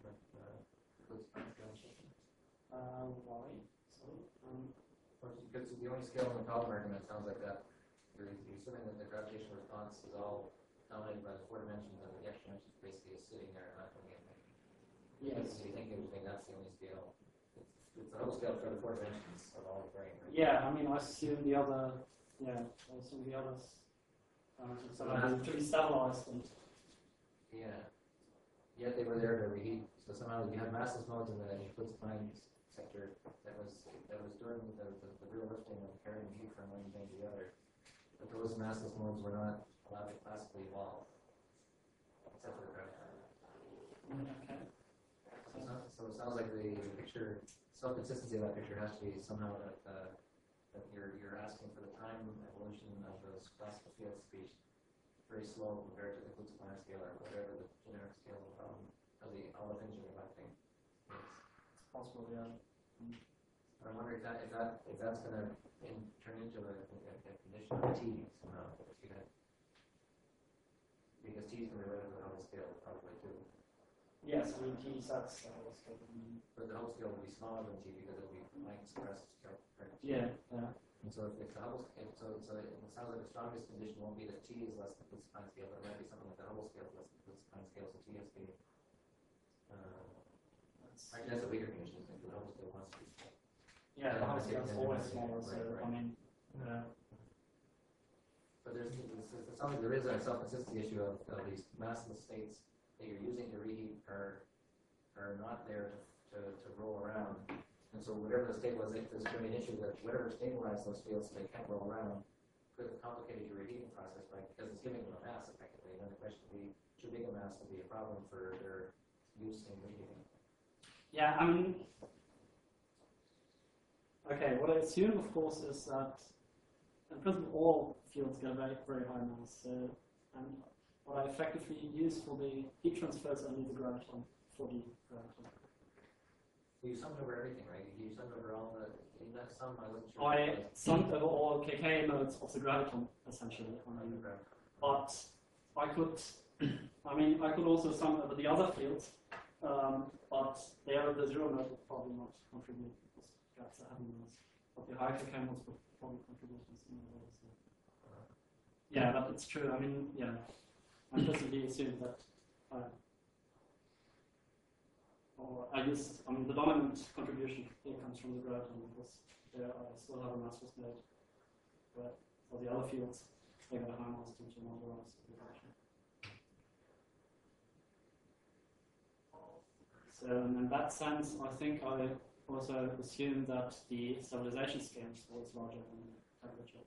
Why? Because the only scale in the problem argument sounds like that. You're assuming that the gravitational response is all dominated by the 4 dimensions and the extra dimensions basically is sitting there and not doing anything. Yes. So you think that's the only scale. It's the whole scale for the 4 dimensions of all the brain, right? Yeah, I assume the other, others to be stabilized. And Yeah. Yet they were there to reheat. So somehow you have massless modes in the Eclipse-Klein sector that was doing the real lifting and carrying heat from one thing to the other. But those massless modes were not allowed to classically evolve, except for the graviton. Okay. So it sounds like the picture, self-consistency of that picture has to be somehow that you're asking for the time evolution of those classical field speech very slow compared to the Eclipse-Klein scale or whatever the generic scale of the Olefingen electing is. It's possible, yeah. I wonder if that's going to turn into a condition of T somehow. Because T is going to be right over the Hubble scale probably too. Yes, T sets. But the Hubble scale will be smaller than T because it will be Planck suppressed scale. Yeah. And so if the Hubble, so it sounds like the strongest condition won't be that T is less than the Planck scale, but it might be something like the Hubble scale is less than the Planck scale, so T has to be. I guess a weaker condition is the Hubble scale wants to be. Yeah, the Hubble scale is always smaller, so But it sounds like there is a self-consistency issue of these massless states that you're using to reheat are not there to roll around. And so whatever the state was, if there's going to be an issue that whatever stabilized those fields so they can't roll around, could have complicated your reheating process, right? Because it's giving them a mass effectively. And then the question would be, too big a mass would be a problem for their use in reheating. Yeah, I mean, okay, what I assume, of course, is that in principle all fields get a very, very high mass. So, and what I effectively use for the heat transfer is only the graviton, for the graviton. You summed over everything, right? You summed over all the, in that sum, I wasn't sure. I summed over all KK modes of the graviton, essentially. But I could, I mean, I could also sum over the other fields, but there the zero mode would probably not contribute because gaps are having mass. But the high KK modes would probably contribute in some way. So. Yeah, but it's true. I mean, yeah, I implicitly assume that. I mean, the dominant contribution here comes from the graviton because there I still have a mass was made. But for the other fields, they got a high mass due to modularize configuration. So in that sense, I think I also assume that the stabilization scale is always larger than the temperature.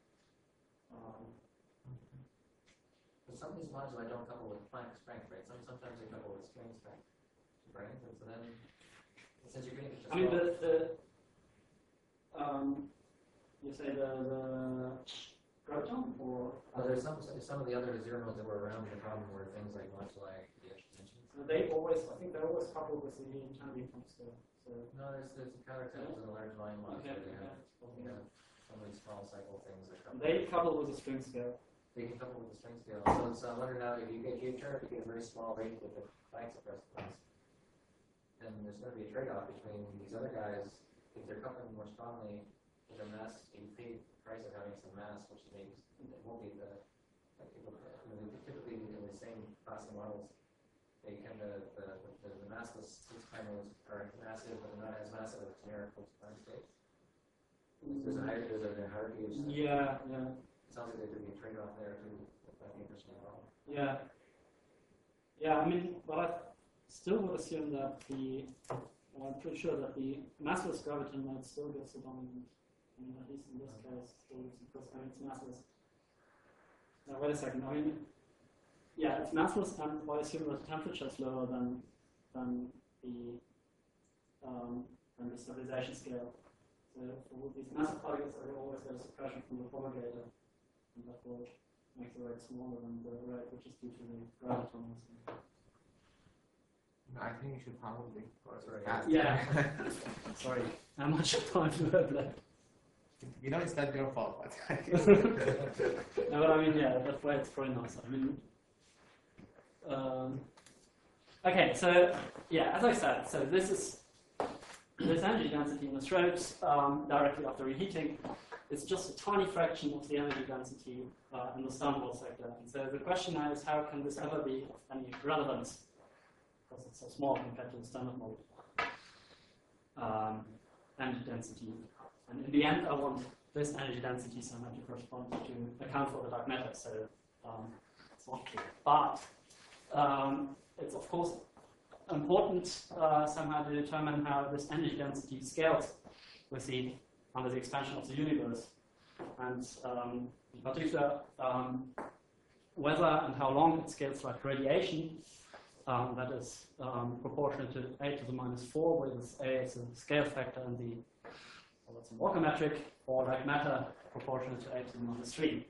But some of these moduli don't couple with Planck strength, right? Sometimes they couple with string strength. Right, and so then, since you're getting I mean, you say the graviton, or there's some of the other zero modes that were around the problem were things like moduli, the extensions. they always, I think they're always coupled with the internally from scale. So No, there's counterexamples in the large volume module. Okay. They have some of these small cycle things that couple. they couple with the string scale. They can couple with the string scale. So I wonder now if you get you get a very small rate with the Planck suppressed ones. Then there's going to be a trade-off between these other guys. If they're coupling more strongly with their mass, you pay the price of having some mass, which makes it won't be typically in the same class of models. They tend to the massless six-prime modes are massive, but they're not as massive as generic Planck states. There's a hierarchy. Yeah. It sounds like there could be a trade-off there too. That'd be interesting. Yeah. I mean, but I still would assume that I'm pretty sure that the massless graviton mode still gets the dominant. I mean, at least in this case, still gets it because it's massless. Now, wait a second. I mean, yeah, it's massless, and I assume that the temperature is lower than the stabilization scale. So for these massive particles, I will always get a suppression from the propagator, and that will make the rate smaller than the rate which is due to the graviton. I think you should probably. Yeah. Sorry. How much time do I have left? You know, it's not your fault, but. No, but I mean, yeah, that way it's probably nice. I mean, okay, so yeah, as I said, so this energy density in the strokes directly after reheating is just a tiny fraction of the energy density in the Sternwald sector. And so the question now is, how can this ever be of any relevance? Because it's so small compared to the standard mode energy density. And in the end, I want this energy density somehow to correspond to account for the dark matter. So it's not clear. But it's, of course, important somehow to determine how this energy density scales with under the expansion of the universe. And in particular, whether and how long it scales like radiation. That is proportional to a to the minus 4, where this a is a scale factor in the, well, that's a Walker metric, or like matter proportional to a to the minus 3.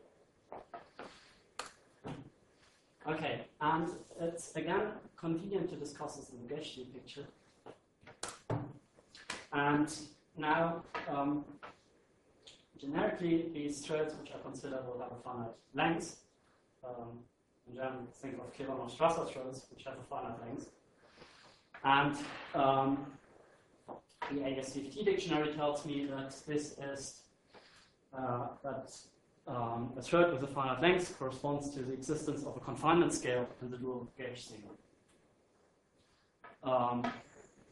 Okay, and it's again convenient to discuss this in the gauge theory picture. And now, generically, these threads which I consider will have a finite length. In general, think of Klebanov-Strasser threads, which have a finite length. And the ASCFT dictionary tells me that this is a thread with a finite length corresponds to the existence of a confinement scale in the dual gauge theory.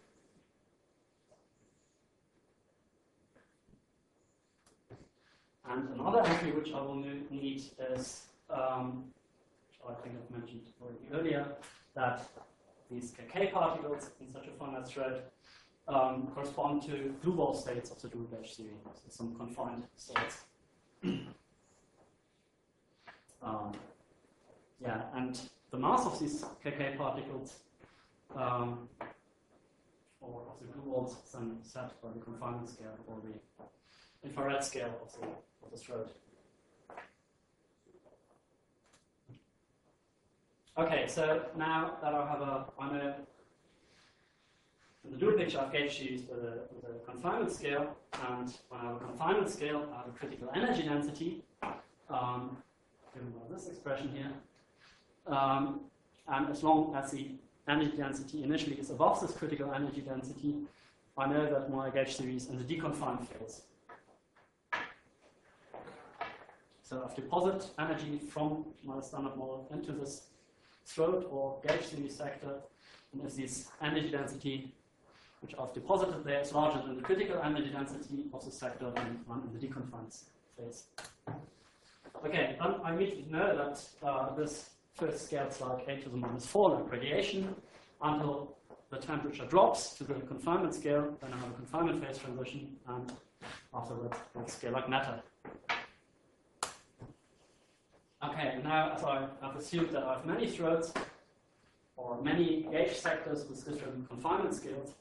And And another entry which I will need is, which I think I've mentioned already earlier, that these KK particles in such a finite thread correspond to blue ball states of the dual gauge theory, so some confined states. Yeah, and the mass of these KK particles, or of the blue balls, is then set by the confinement scale or the infrared scale of the thread. Okay, so now that I know in the dual picture I've gauge theories with a confinement scale, and when I have a confinement scale, I have a critical energy density, given by this expression here. And as long as the energy density initially is above this critical energy density, I know that my gauge theory is in the deconfined phase. So I've deposited energy from my standard model into this throat or gauge theory sector, and if this energy density which I've deposited there is larger than the critical energy density of the sector, then I'm in the deconfined phase. Okay, then I immediately know that this first scales like 8 to the minus 4, like radiation, until the temperature drops to the confinement scale, then I have a confinement phase transition, and afterwards it will scale like matter. Okay, now as I've assumed that I have many throats, or many gauge sectors with different confinement scales,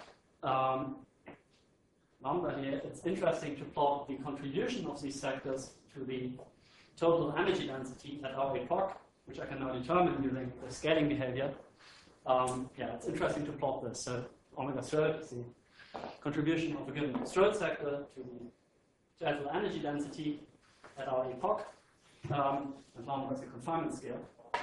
lambda here, it's interesting to plot the contribution of these sectors to the total energy density at our epoch, which I can now determine using the scaling behavior. Yeah, it's interesting to plot this. So omega third is the contribution of a given third sector to the total energy density at our epoch, and lambda is the confinement scale.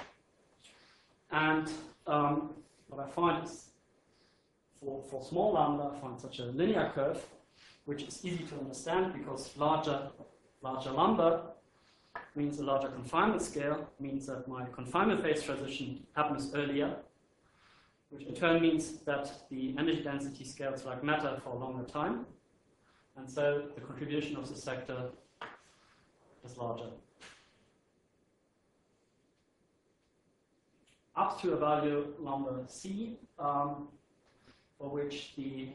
And what I find is, for small lambda, I find such a linear curve, which is easy to understand because larger lambda means a larger confinement scale, means that my confinement phase transition happens earlier, which in turn means that the energy density scales like matter for a longer time, and so the contribution of the sector is larger. Up to a value lambda c, for which the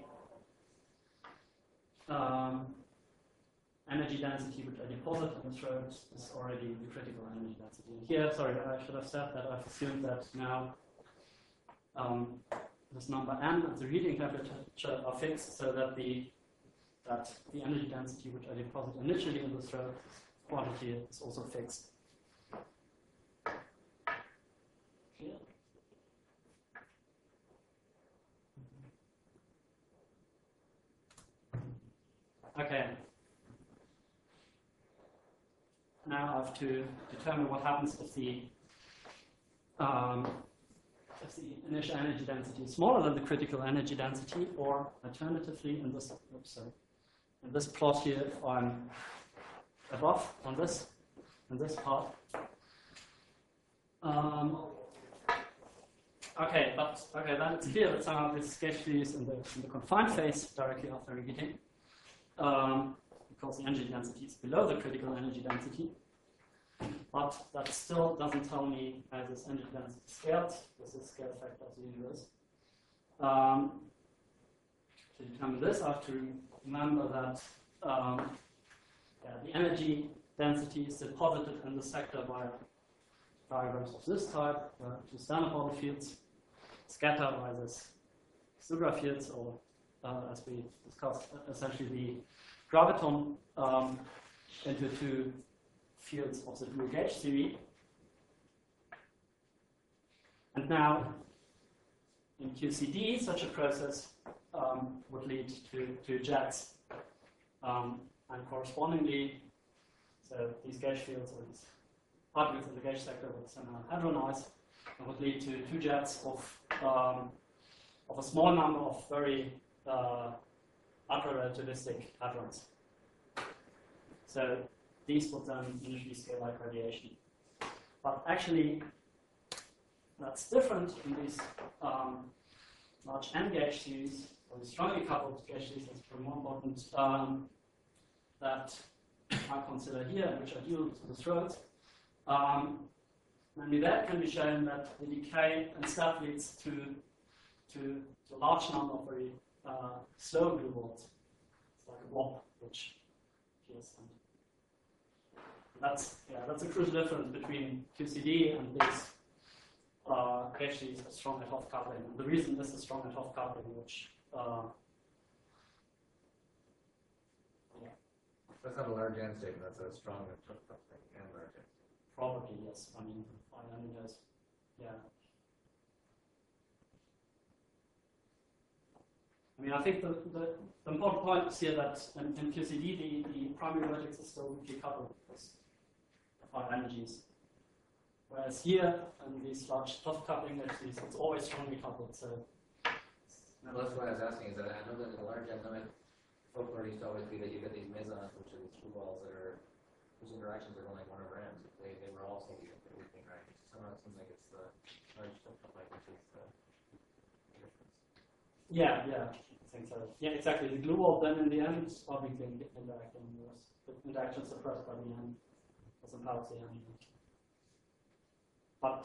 energy density which I deposit in the throat is already the critical energy density. And here, sorry, I should have said that I've assumed that now this number n and the reading temperature are fixed, so that the energy density which I deposit initially in the throat, this quantity, is also fixed. Here. Okay. Now I have to determine what happens if the initial energy density is smaller than the critical energy density, or alternatively, in this plot here, if I'm above in this part. Then it's clear that somehow this gauge theory is in the confined phase directly after reheating, because the energy density is below the critical energy density. But that still doesn't tell me how this energy density scales with the scale factor of the universe. To determine this, I have to remember that the energy density is deposited in the sector by diagrams of this type, two standard model fields scattered by this Sugra fields, or as we discussed, essentially the graviton into two fields of the dual gauge theory. And now, in QCD, such a process would lead to jets, and correspondingly, so these gauge fields, or these particles in the gauge sector, would somehow hadronize and would lead to two jets of a small number of very ultra-relativistic hadrons. So these would then initially scale like radiation. But actually, that's different in these large N gauge theories, or the strongly coupled gauge theories. That's very more important. That I consider here, which are due to the throat, and that can be shown that the decay instead leads to a large number of very slow glue balls. It's like a blob, which appears. That's a crucial difference between QCD and this actually a strong ad-hoc coupling. And the reason this is strong ad-hoc coupling, which That's not a large end statement, that's a strong ad-hoc coupling and large end statement. probably yes. I mean there's I mean, I think the important point is here that in QCD the primary vertex is still weakly coupled because of high energies. Whereas here, in these large soft coupling energies, it's always strongly coupled. So No, that's why I was asking, is that I know that in the large end limit, folklore used to always be that you get these mesons, which are these screw balls that are, whose interactions are only 1 over m. They were also the weak interactions. Somehow it seems like it's the large soft coupling, which is the difference. yeah, I think so. Yeah, exactly. The glue wall then in the end is probably interacting. The interaction suppressed by the end doesn't help the end. But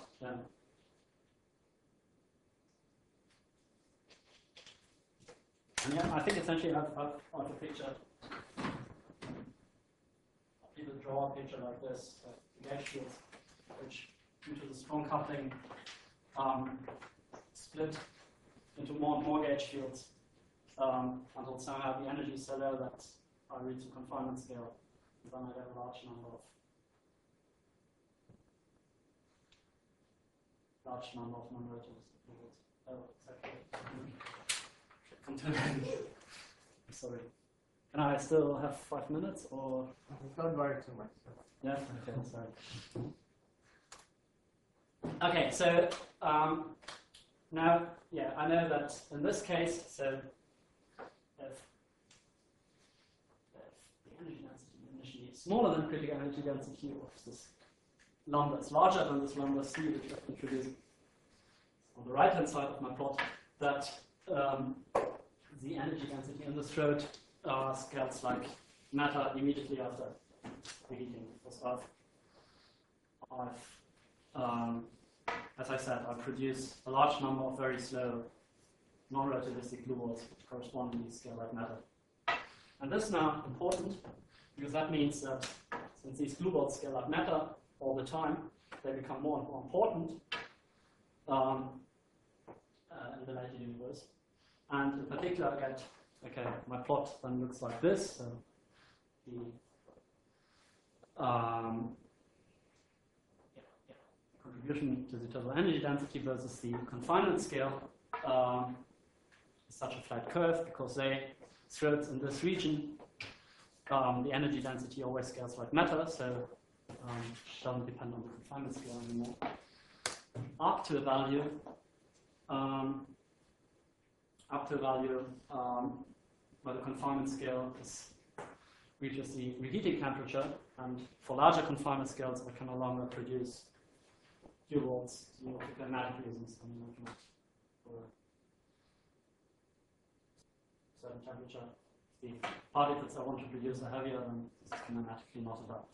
and yeah, I think essentially I've a picture. People draw a picture like this, gauge fields, which due to the strong coupling split into more and more gauge fields until somehow the energy is so low that I reach a confinement scale, and then I have a large number of non-rotating fields. Oh, exactly. Sorry. Can I still have 5 minutes or? Don't worry too much. Yeah. Okay. Sorry. Okay. So now, yeah, I know that in this case, so if the energy density initially is smaller than critical energy density, or if this lambda is larger than this lambda c, which I've introduced on the right-hand side of my plot, that the energy density in the throat scales like matter immediately after reheating. Because as I said, I produce a large number of very slow non-relativistic glue balls which correspondingly scale like matter. And this is now important because that means that since these glue balls scale like matter all the time, they become more and more important in the later universe. And in particular, I get, my plot then looks like this. So the contribution to the total energy density versus the confinement scale is such a flat curve because throats in this region, the energy density always scales like matter, so it doesn't depend on the confinement scale anymore. Up to a value where the confinement scale reaches the reheating temperature, and for larger confinement scales, I can no longer produce glue balls for climatic reasons. I mean, for a certain temperature, the particles I want to produce are heavier, then this is kinematically not enough.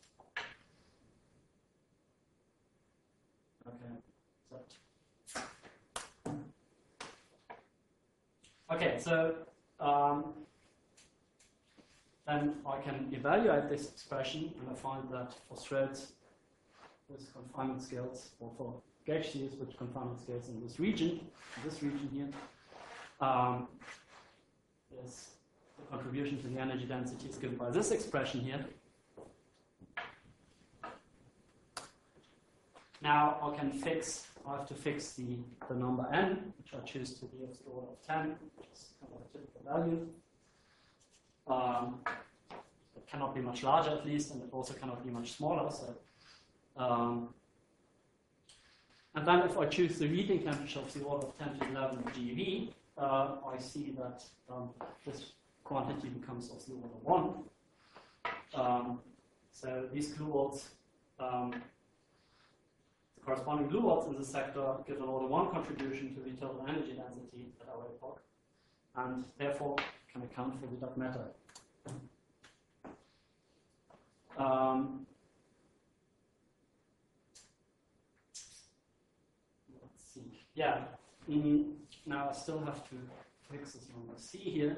Okay, so then I can evaluate this expression, and I find that for throats with confinement scales, or for gauge seals with confinement scales in this region here, is the contribution to the energy density is given by this expression here. Now I have to fix the number n, which I choose to be of the order of 10, which is kind of a typical value. It cannot be much larger at least, and it also cannot be much smaller. So, and then if I choose the reading temperature of the order of 10 to 11 GeV, I see that this quantity becomes of the order 1. So these glue balls, the corresponding glue balls in this sector give an order 1 contribution to the total energy density at our epoch, and therefore can account for the dark matter. yeah, now I still have to fix this number C here,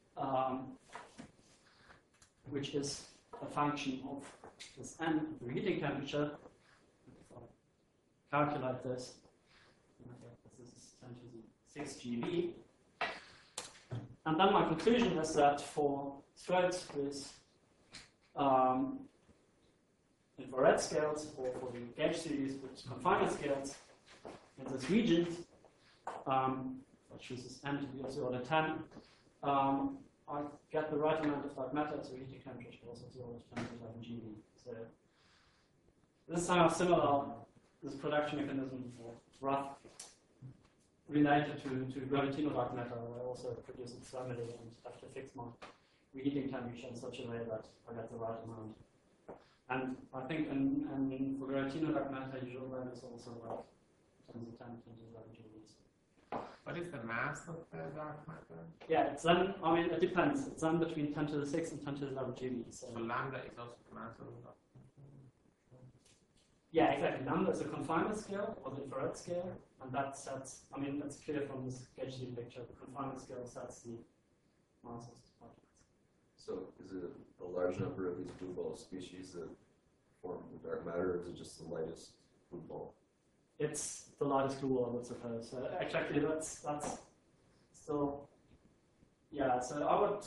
which is a function of this n, the heating temperature. If I calculate this, this is 10 to the 6 GeV. And then my conclusion is that for threads with infrared scales, or for the gauge series with confinement scales in this region, I choose this n to be of the order 10, I get the right amount of dark matter to heating temperature also of the order 10 to 11 GeV. So this is kind of similar, this production mechanism for rough related to gravitino dark matter. I also produce it thermally and have to fix my reheating temperature in such a way that I get the right amount. And I think for gravitino dark matter, usual value is also about 10 to 10 to 11 GeVs. What is the mass of the dark matter? Yeah, it's then, I mean, it depends. It's then between 10 to the 6 and 10 to the 11 GeV. So lambda is also the mass of the dark matter. Yeah, exactly. Lambda is a confinement scale or the infrared scale, and that sets, I mean, that's clear from this gauge series picture. The confinement scale sets the mass of the particles. So is it a large number of these blue ball species that form the dark matter, or is it just the lightest blue ball? It's the lightest blue ball, I would suppose. So actually, that's still, yeah. So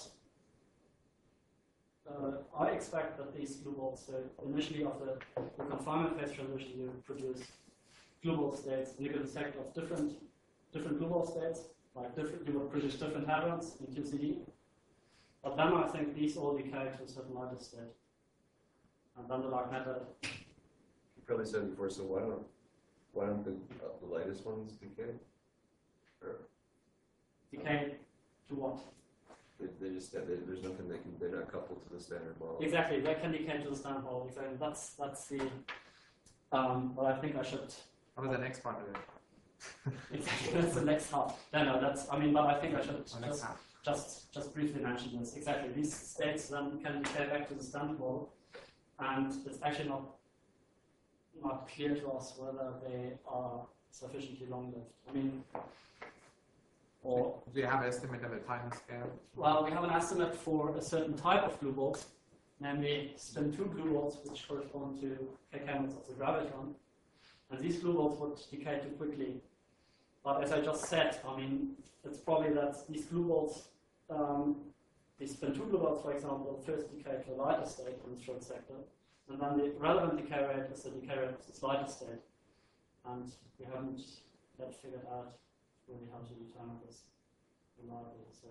I expect that these blue balls, so initially of the confinement phase transition, you produce blue ball states, and you get a set of different blue ball states, like you will produce different hadrons in QCD. But then I think these all decay to a certain lighter state, and then the dark matter. You probably said before. So why don't the lightest ones decay? Or Decay to what? they just there's nothing they're not coupled to the standard model. Exactly, they can decay to the standard model. Exactly. That's the. But I think I should. What was the next part of it? Exactly, that's the next half. No, that's. I mean, but I think I should Next half. just briefly mention this. Exactly, these states then can decay back to the standard model, and it's actually not clear to us whether they are sufficiently long-lived. I mean, or Do you have an estimate of the time scale? well, we have an estimate for a certain type of blue balls, namely spin 2 blue balls, which correspond to k-camels of the graviton. And these blue balls would decay too quickly. But as I just said, I mean, it's probably that these blue balls, these spin 2 blue balls, for example, first decay to a lighter state in the short sector. And then the relevant decay rate is the decay rate of this lighter state. And we haven't yet figured out really how to determine this reliably. So,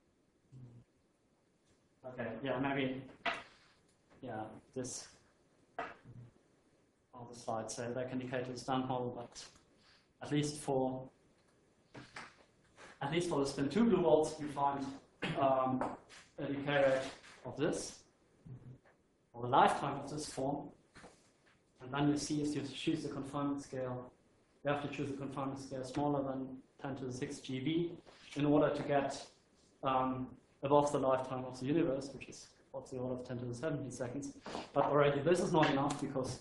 okay, yeah, maybe, yeah, this on the slide. So they can decay to the standard model, but at least for the spin 2 blue balls, we find a decay rate of this, or the lifetime of this form. And then you see if you choose the confinement scale, you have to choose a confinement scale smaller than 10 to the 6 GeV in order to get above the lifetime of the universe, which is of the order of 10 to the 70 seconds. But already this is not enough because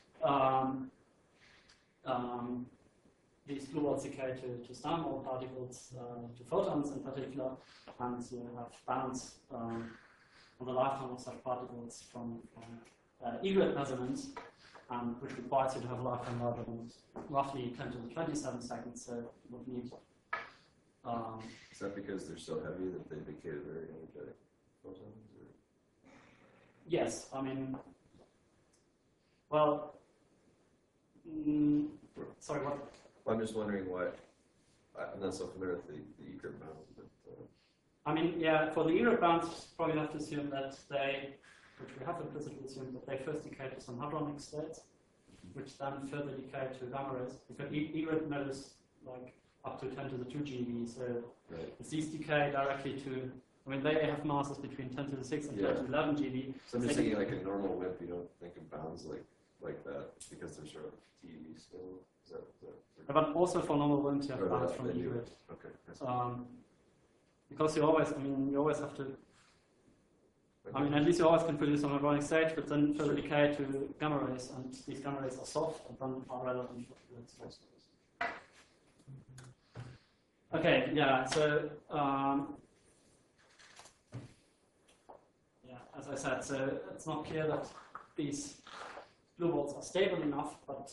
these blue balls decay to standard model particles, to photons in particular, and you have bands on the lifetime of such particles from egret measurements, which requires you to have a lifetime larger than roughly 10 to the 27 seconds, so you would need. Is that because they're so heavy that they decay to very energetic photons? Or? Yes, I mean, well, sorry, what? Well, I'm just wondering why. I'm not so familiar with the egret bands, but. I mean, yeah, for the egret bands, probably have to assume that they, which we have implicitly assumed, that they first decay to some hadronic states, which then further decay to gamma rays. Because egret measures like up to 10 to the 2 GeV, so Right. it's these decay directly to. I mean, they have masses between 10 to the 6 and 10 to the 11 GeV. So I'm just thinking like a normal WIMP, you don't think of bounds like that because they're sort of TeV still. Is that But also for normal WIMPs, you have Or bands that from they do. egret. okay. I see. Because you always have to. I mean, at least you always can produce an hadronic state, but then further decay to gamma rays, and these gamma rays are soft and then are relevant for fluid sources. Okay, yeah, so, yeah, as I said, so it's not clear that these blue balls are stable enough, but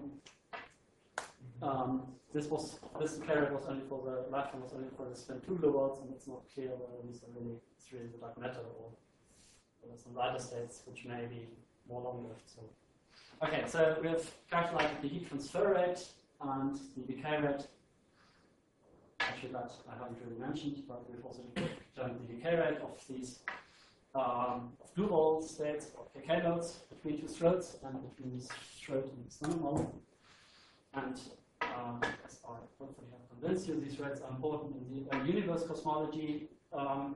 this decay rate was only for the lifetime was only for the spin 2 blue balls, and it's not clear whether these are really, it's really the dark matter or some lighter states which may be more long-lived. So, okay, so we have calculated the heat transfer rate and the decay rate. Actually, that I haven't really mentioned, but we've also determined the decay rate of these blue ball states or KK nodes between two throats and between this throat and the standard model. And as I hopefully have convinced you, these rates are important in the universe cosmology of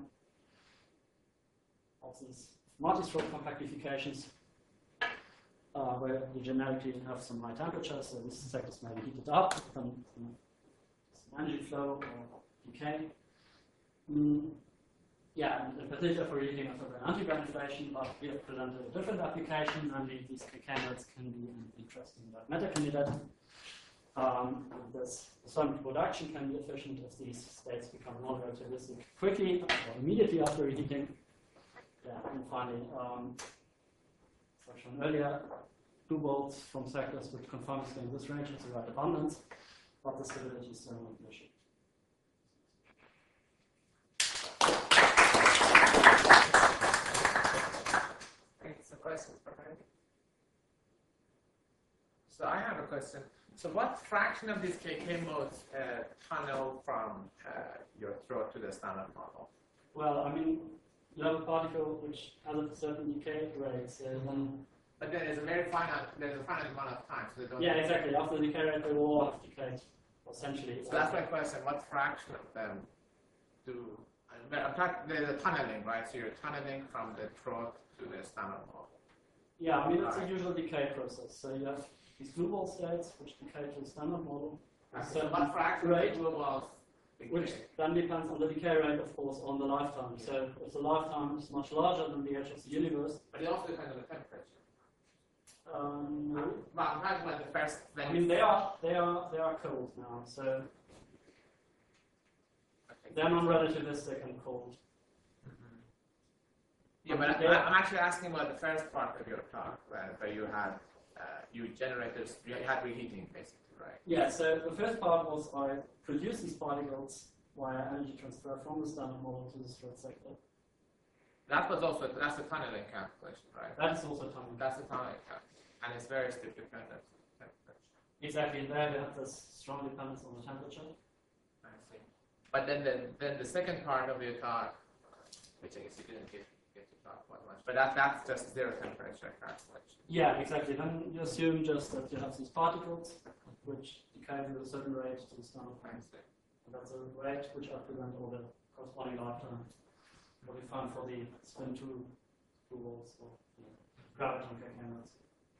these multi-throat compactifications, where you generically have some high temperatures, so these sectors may be heated up, then some energy flow or decay. Yeah, and in particular for reading of anti-gravity inflation, but we have presented a different application, namely these KK nodes can be an interesting dark matter candidate. This thermal production can be efficient if these states become non-relativistic quickly or immediately after reheating. Yeah, and finally, as I shown earlier, blue balls from sectors which conform to this range is the right abundance, but the stability is still not an issue. Some questions for me? So I have a question. So what fraction of these KK modes tunnel from your throat to the standard model? Well, I mean, you have a particle which has a certain decay rate, so then... But then there's a finite amount of time, so they don't... Yeah, exactly. After the decay rate, they will all have decayed, essentially. So that's my question. What fraction of them do... There's a tunneling, right? So you're tunneling from the throat to the standard model. Yeah, I mean, it's a usual decay process. So you have these blue ball states which decay to the standard model. So what fraction of the blue balls decay? Which then depends on the decay rate, of course, on the lifetime. So if the lifetime is much larger than the age of the universe... But it also depends on the temperature. No. But I'm talking about the first... I mean, they are cold now, so... They're non-relativistic and cold. Yeah, but I'm actually asking about the first part of your talk, where you had you had reheating, basically, right? Yeah. So the first part was I produced these particles via energy transfer from the standard model to the throat sector. That's the tunneling calculation, right? That is also tunneling. That's the tunneling calculation, and it's very stiff dependent. Exactly. There we have this strong dependence on the temperature. I see. But then the second part of your talk, which I guess you didn't get to talk about much, but that's just zero temperature calculation. Yeah, exactly. Then you assume just that you have these particles which decay at a certain rate to the standard point. And that's a rate which represents all the corresponding lifetime. What we found for the spin 2 balls or the graviton KK nodes.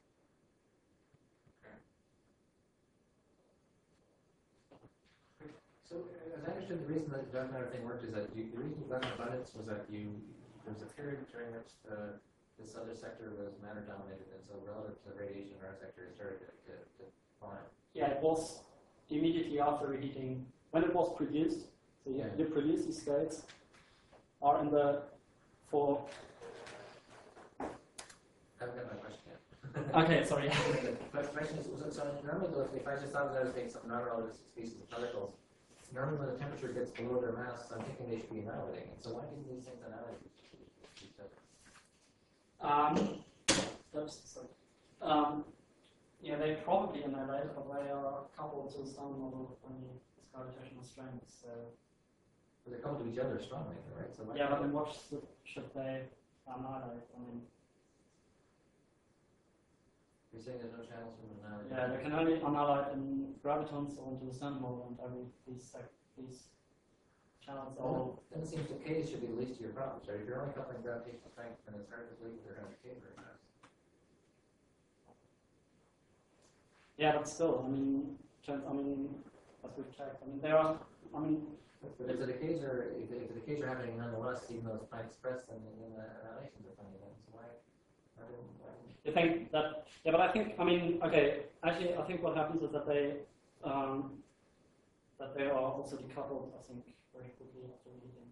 So, as I understood, the reason that the dark matter thing worked is that the reason you got an abundance was that there was a period during which this other sector was matter dominated, and so relative to the radiation in our sector, it started to climb. Yeah, it was immediately after reheating, when it was produced. So you produce these states are in the for. I haven't got my question yet. Okay, sorry. But the question is, so normally, if I just thought that I was taking some non-relativistic species of particles, normally when the temperature gets below their mass, I'm thinking they should be annihilating. So why didn't these things annihilate each other? Yeah, they probably annihilate, but they are coupled to the standard model of only its gravitational strength. So. But they're coupled to each other strongly, right? So yeah, but then what should they annihilate? I mean. You're saying there's no channels from annihilation? Yeah, they can only annihilate in gravitons or into the standard model, and these channels are all. Then it seems decay should be the least of your problems, right? If you're only coupling gravitational strength, then it's hard to believe they're going to decay very fast. Yeah, but still, I mean, as we've checked, I mean, there are, I mean. But if the decays are happening nonetheless, even though it's Planck expressed, then the annihilations are funny then. So why You think that? Yeah, but I think, I mean, okay. Actually, I think what happens is that they that they are also decoupled, I think, very quickly after heating.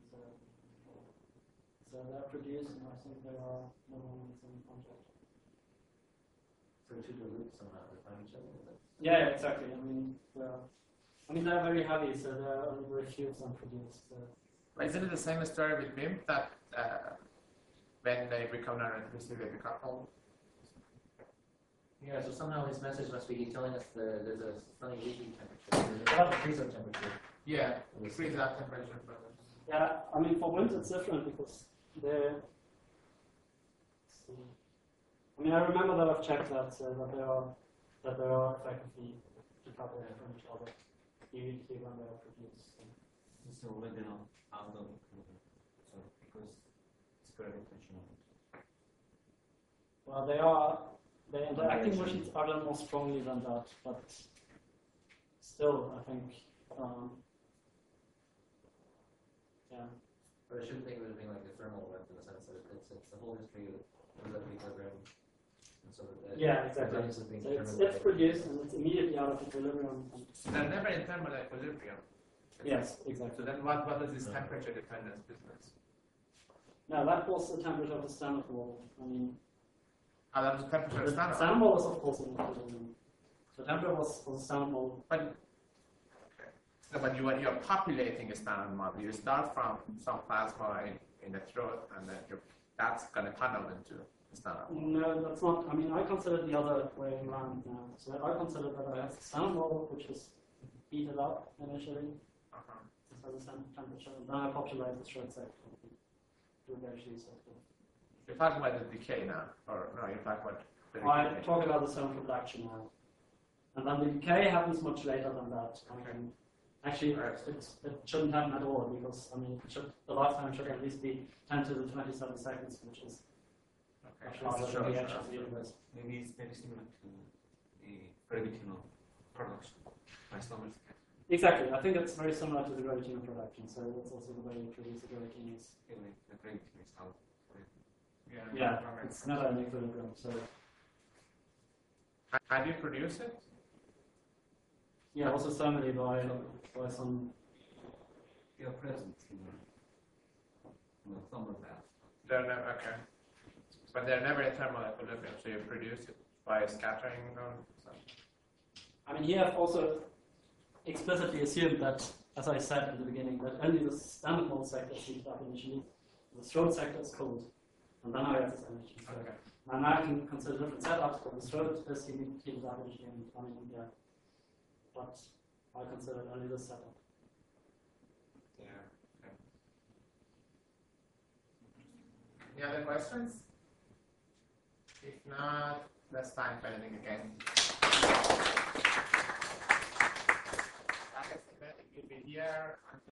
So they're produced, and I think they are no longer in the same contact. So we should do loops somehow to find each other. Yeah, exactly. I mean, they're very heavy, so there are only very few of them produced. So. But isn't it the same story with WIMP that when they become non-reducible, they decouple? Yeah, so somehow his message must be telling us there's a funny leaking temperature. There's a lot of freeze-up temperature. Yeah, freeze out temperature. Yeah, I mean, for wind it's different because they're. I mean, I remember that I've checked that that they are effectively decoupled from each other immediately when they are produced. It's already not out of equilibrium, so because it's gravitational. Well, the interacting machines are done more strongly than that, but still, I think, yeah. But I shouldn't think of it as being like a thermal web in the sense that it's the whole history of the equilibrium. And so that Yeah, exactly. So it's produced and it's immediately out of equilibrium. They're never in thermal equilibrium. Yes, So exactly. then what is this temperature dependence business? No, that was the temperature of the standard wall. I mean, That's the temperature the standard. standard wall is of course in equilibrium. The temperature was the standard wall. But no, but you're populating a standard model. You start from some plasma in the throat, and then that's going to tunnel into the standard model. No, that's not. I mean, I consider the other way around now. So I consider that I have the standard wall, which is heated up initially. So the temperature, and then I populate the short sector. You're talking about the decay now, or no? You're talking about. I talk about the thermal production now, and then the decay happens much later than that. Actually, it shouldn't happen at all because I mean, the lifetime should at least be 10 to the 27 seconds, which is much harder than the edge of the universe. Maybe it's very similar to the gravitational production by Stomers. Exactly, I think it's very similar to the gravitational production. So that's also the way you produce the gravitations. The gravity is out. Yeah, it's never an equilibrium. So How do you produce it? yeah, also thermally by some. They are present in the thermal bath. They're never okay, but they're never in thermal equilibrium. So you produce it by scattering them. So. I mean, here I've also explicitly assumed that, as I said at the beginning, that only the standard mode sector is heated up initially. The throat sector is cold, and then I have this energy. So Okay. and now I can consider different setups, but the throat is heated up initially, and I mean, yeah. But I consider only this setup. Yeah. Okay. Any other questions? If not, let's thank Benedict again. Like I said, you'll be here.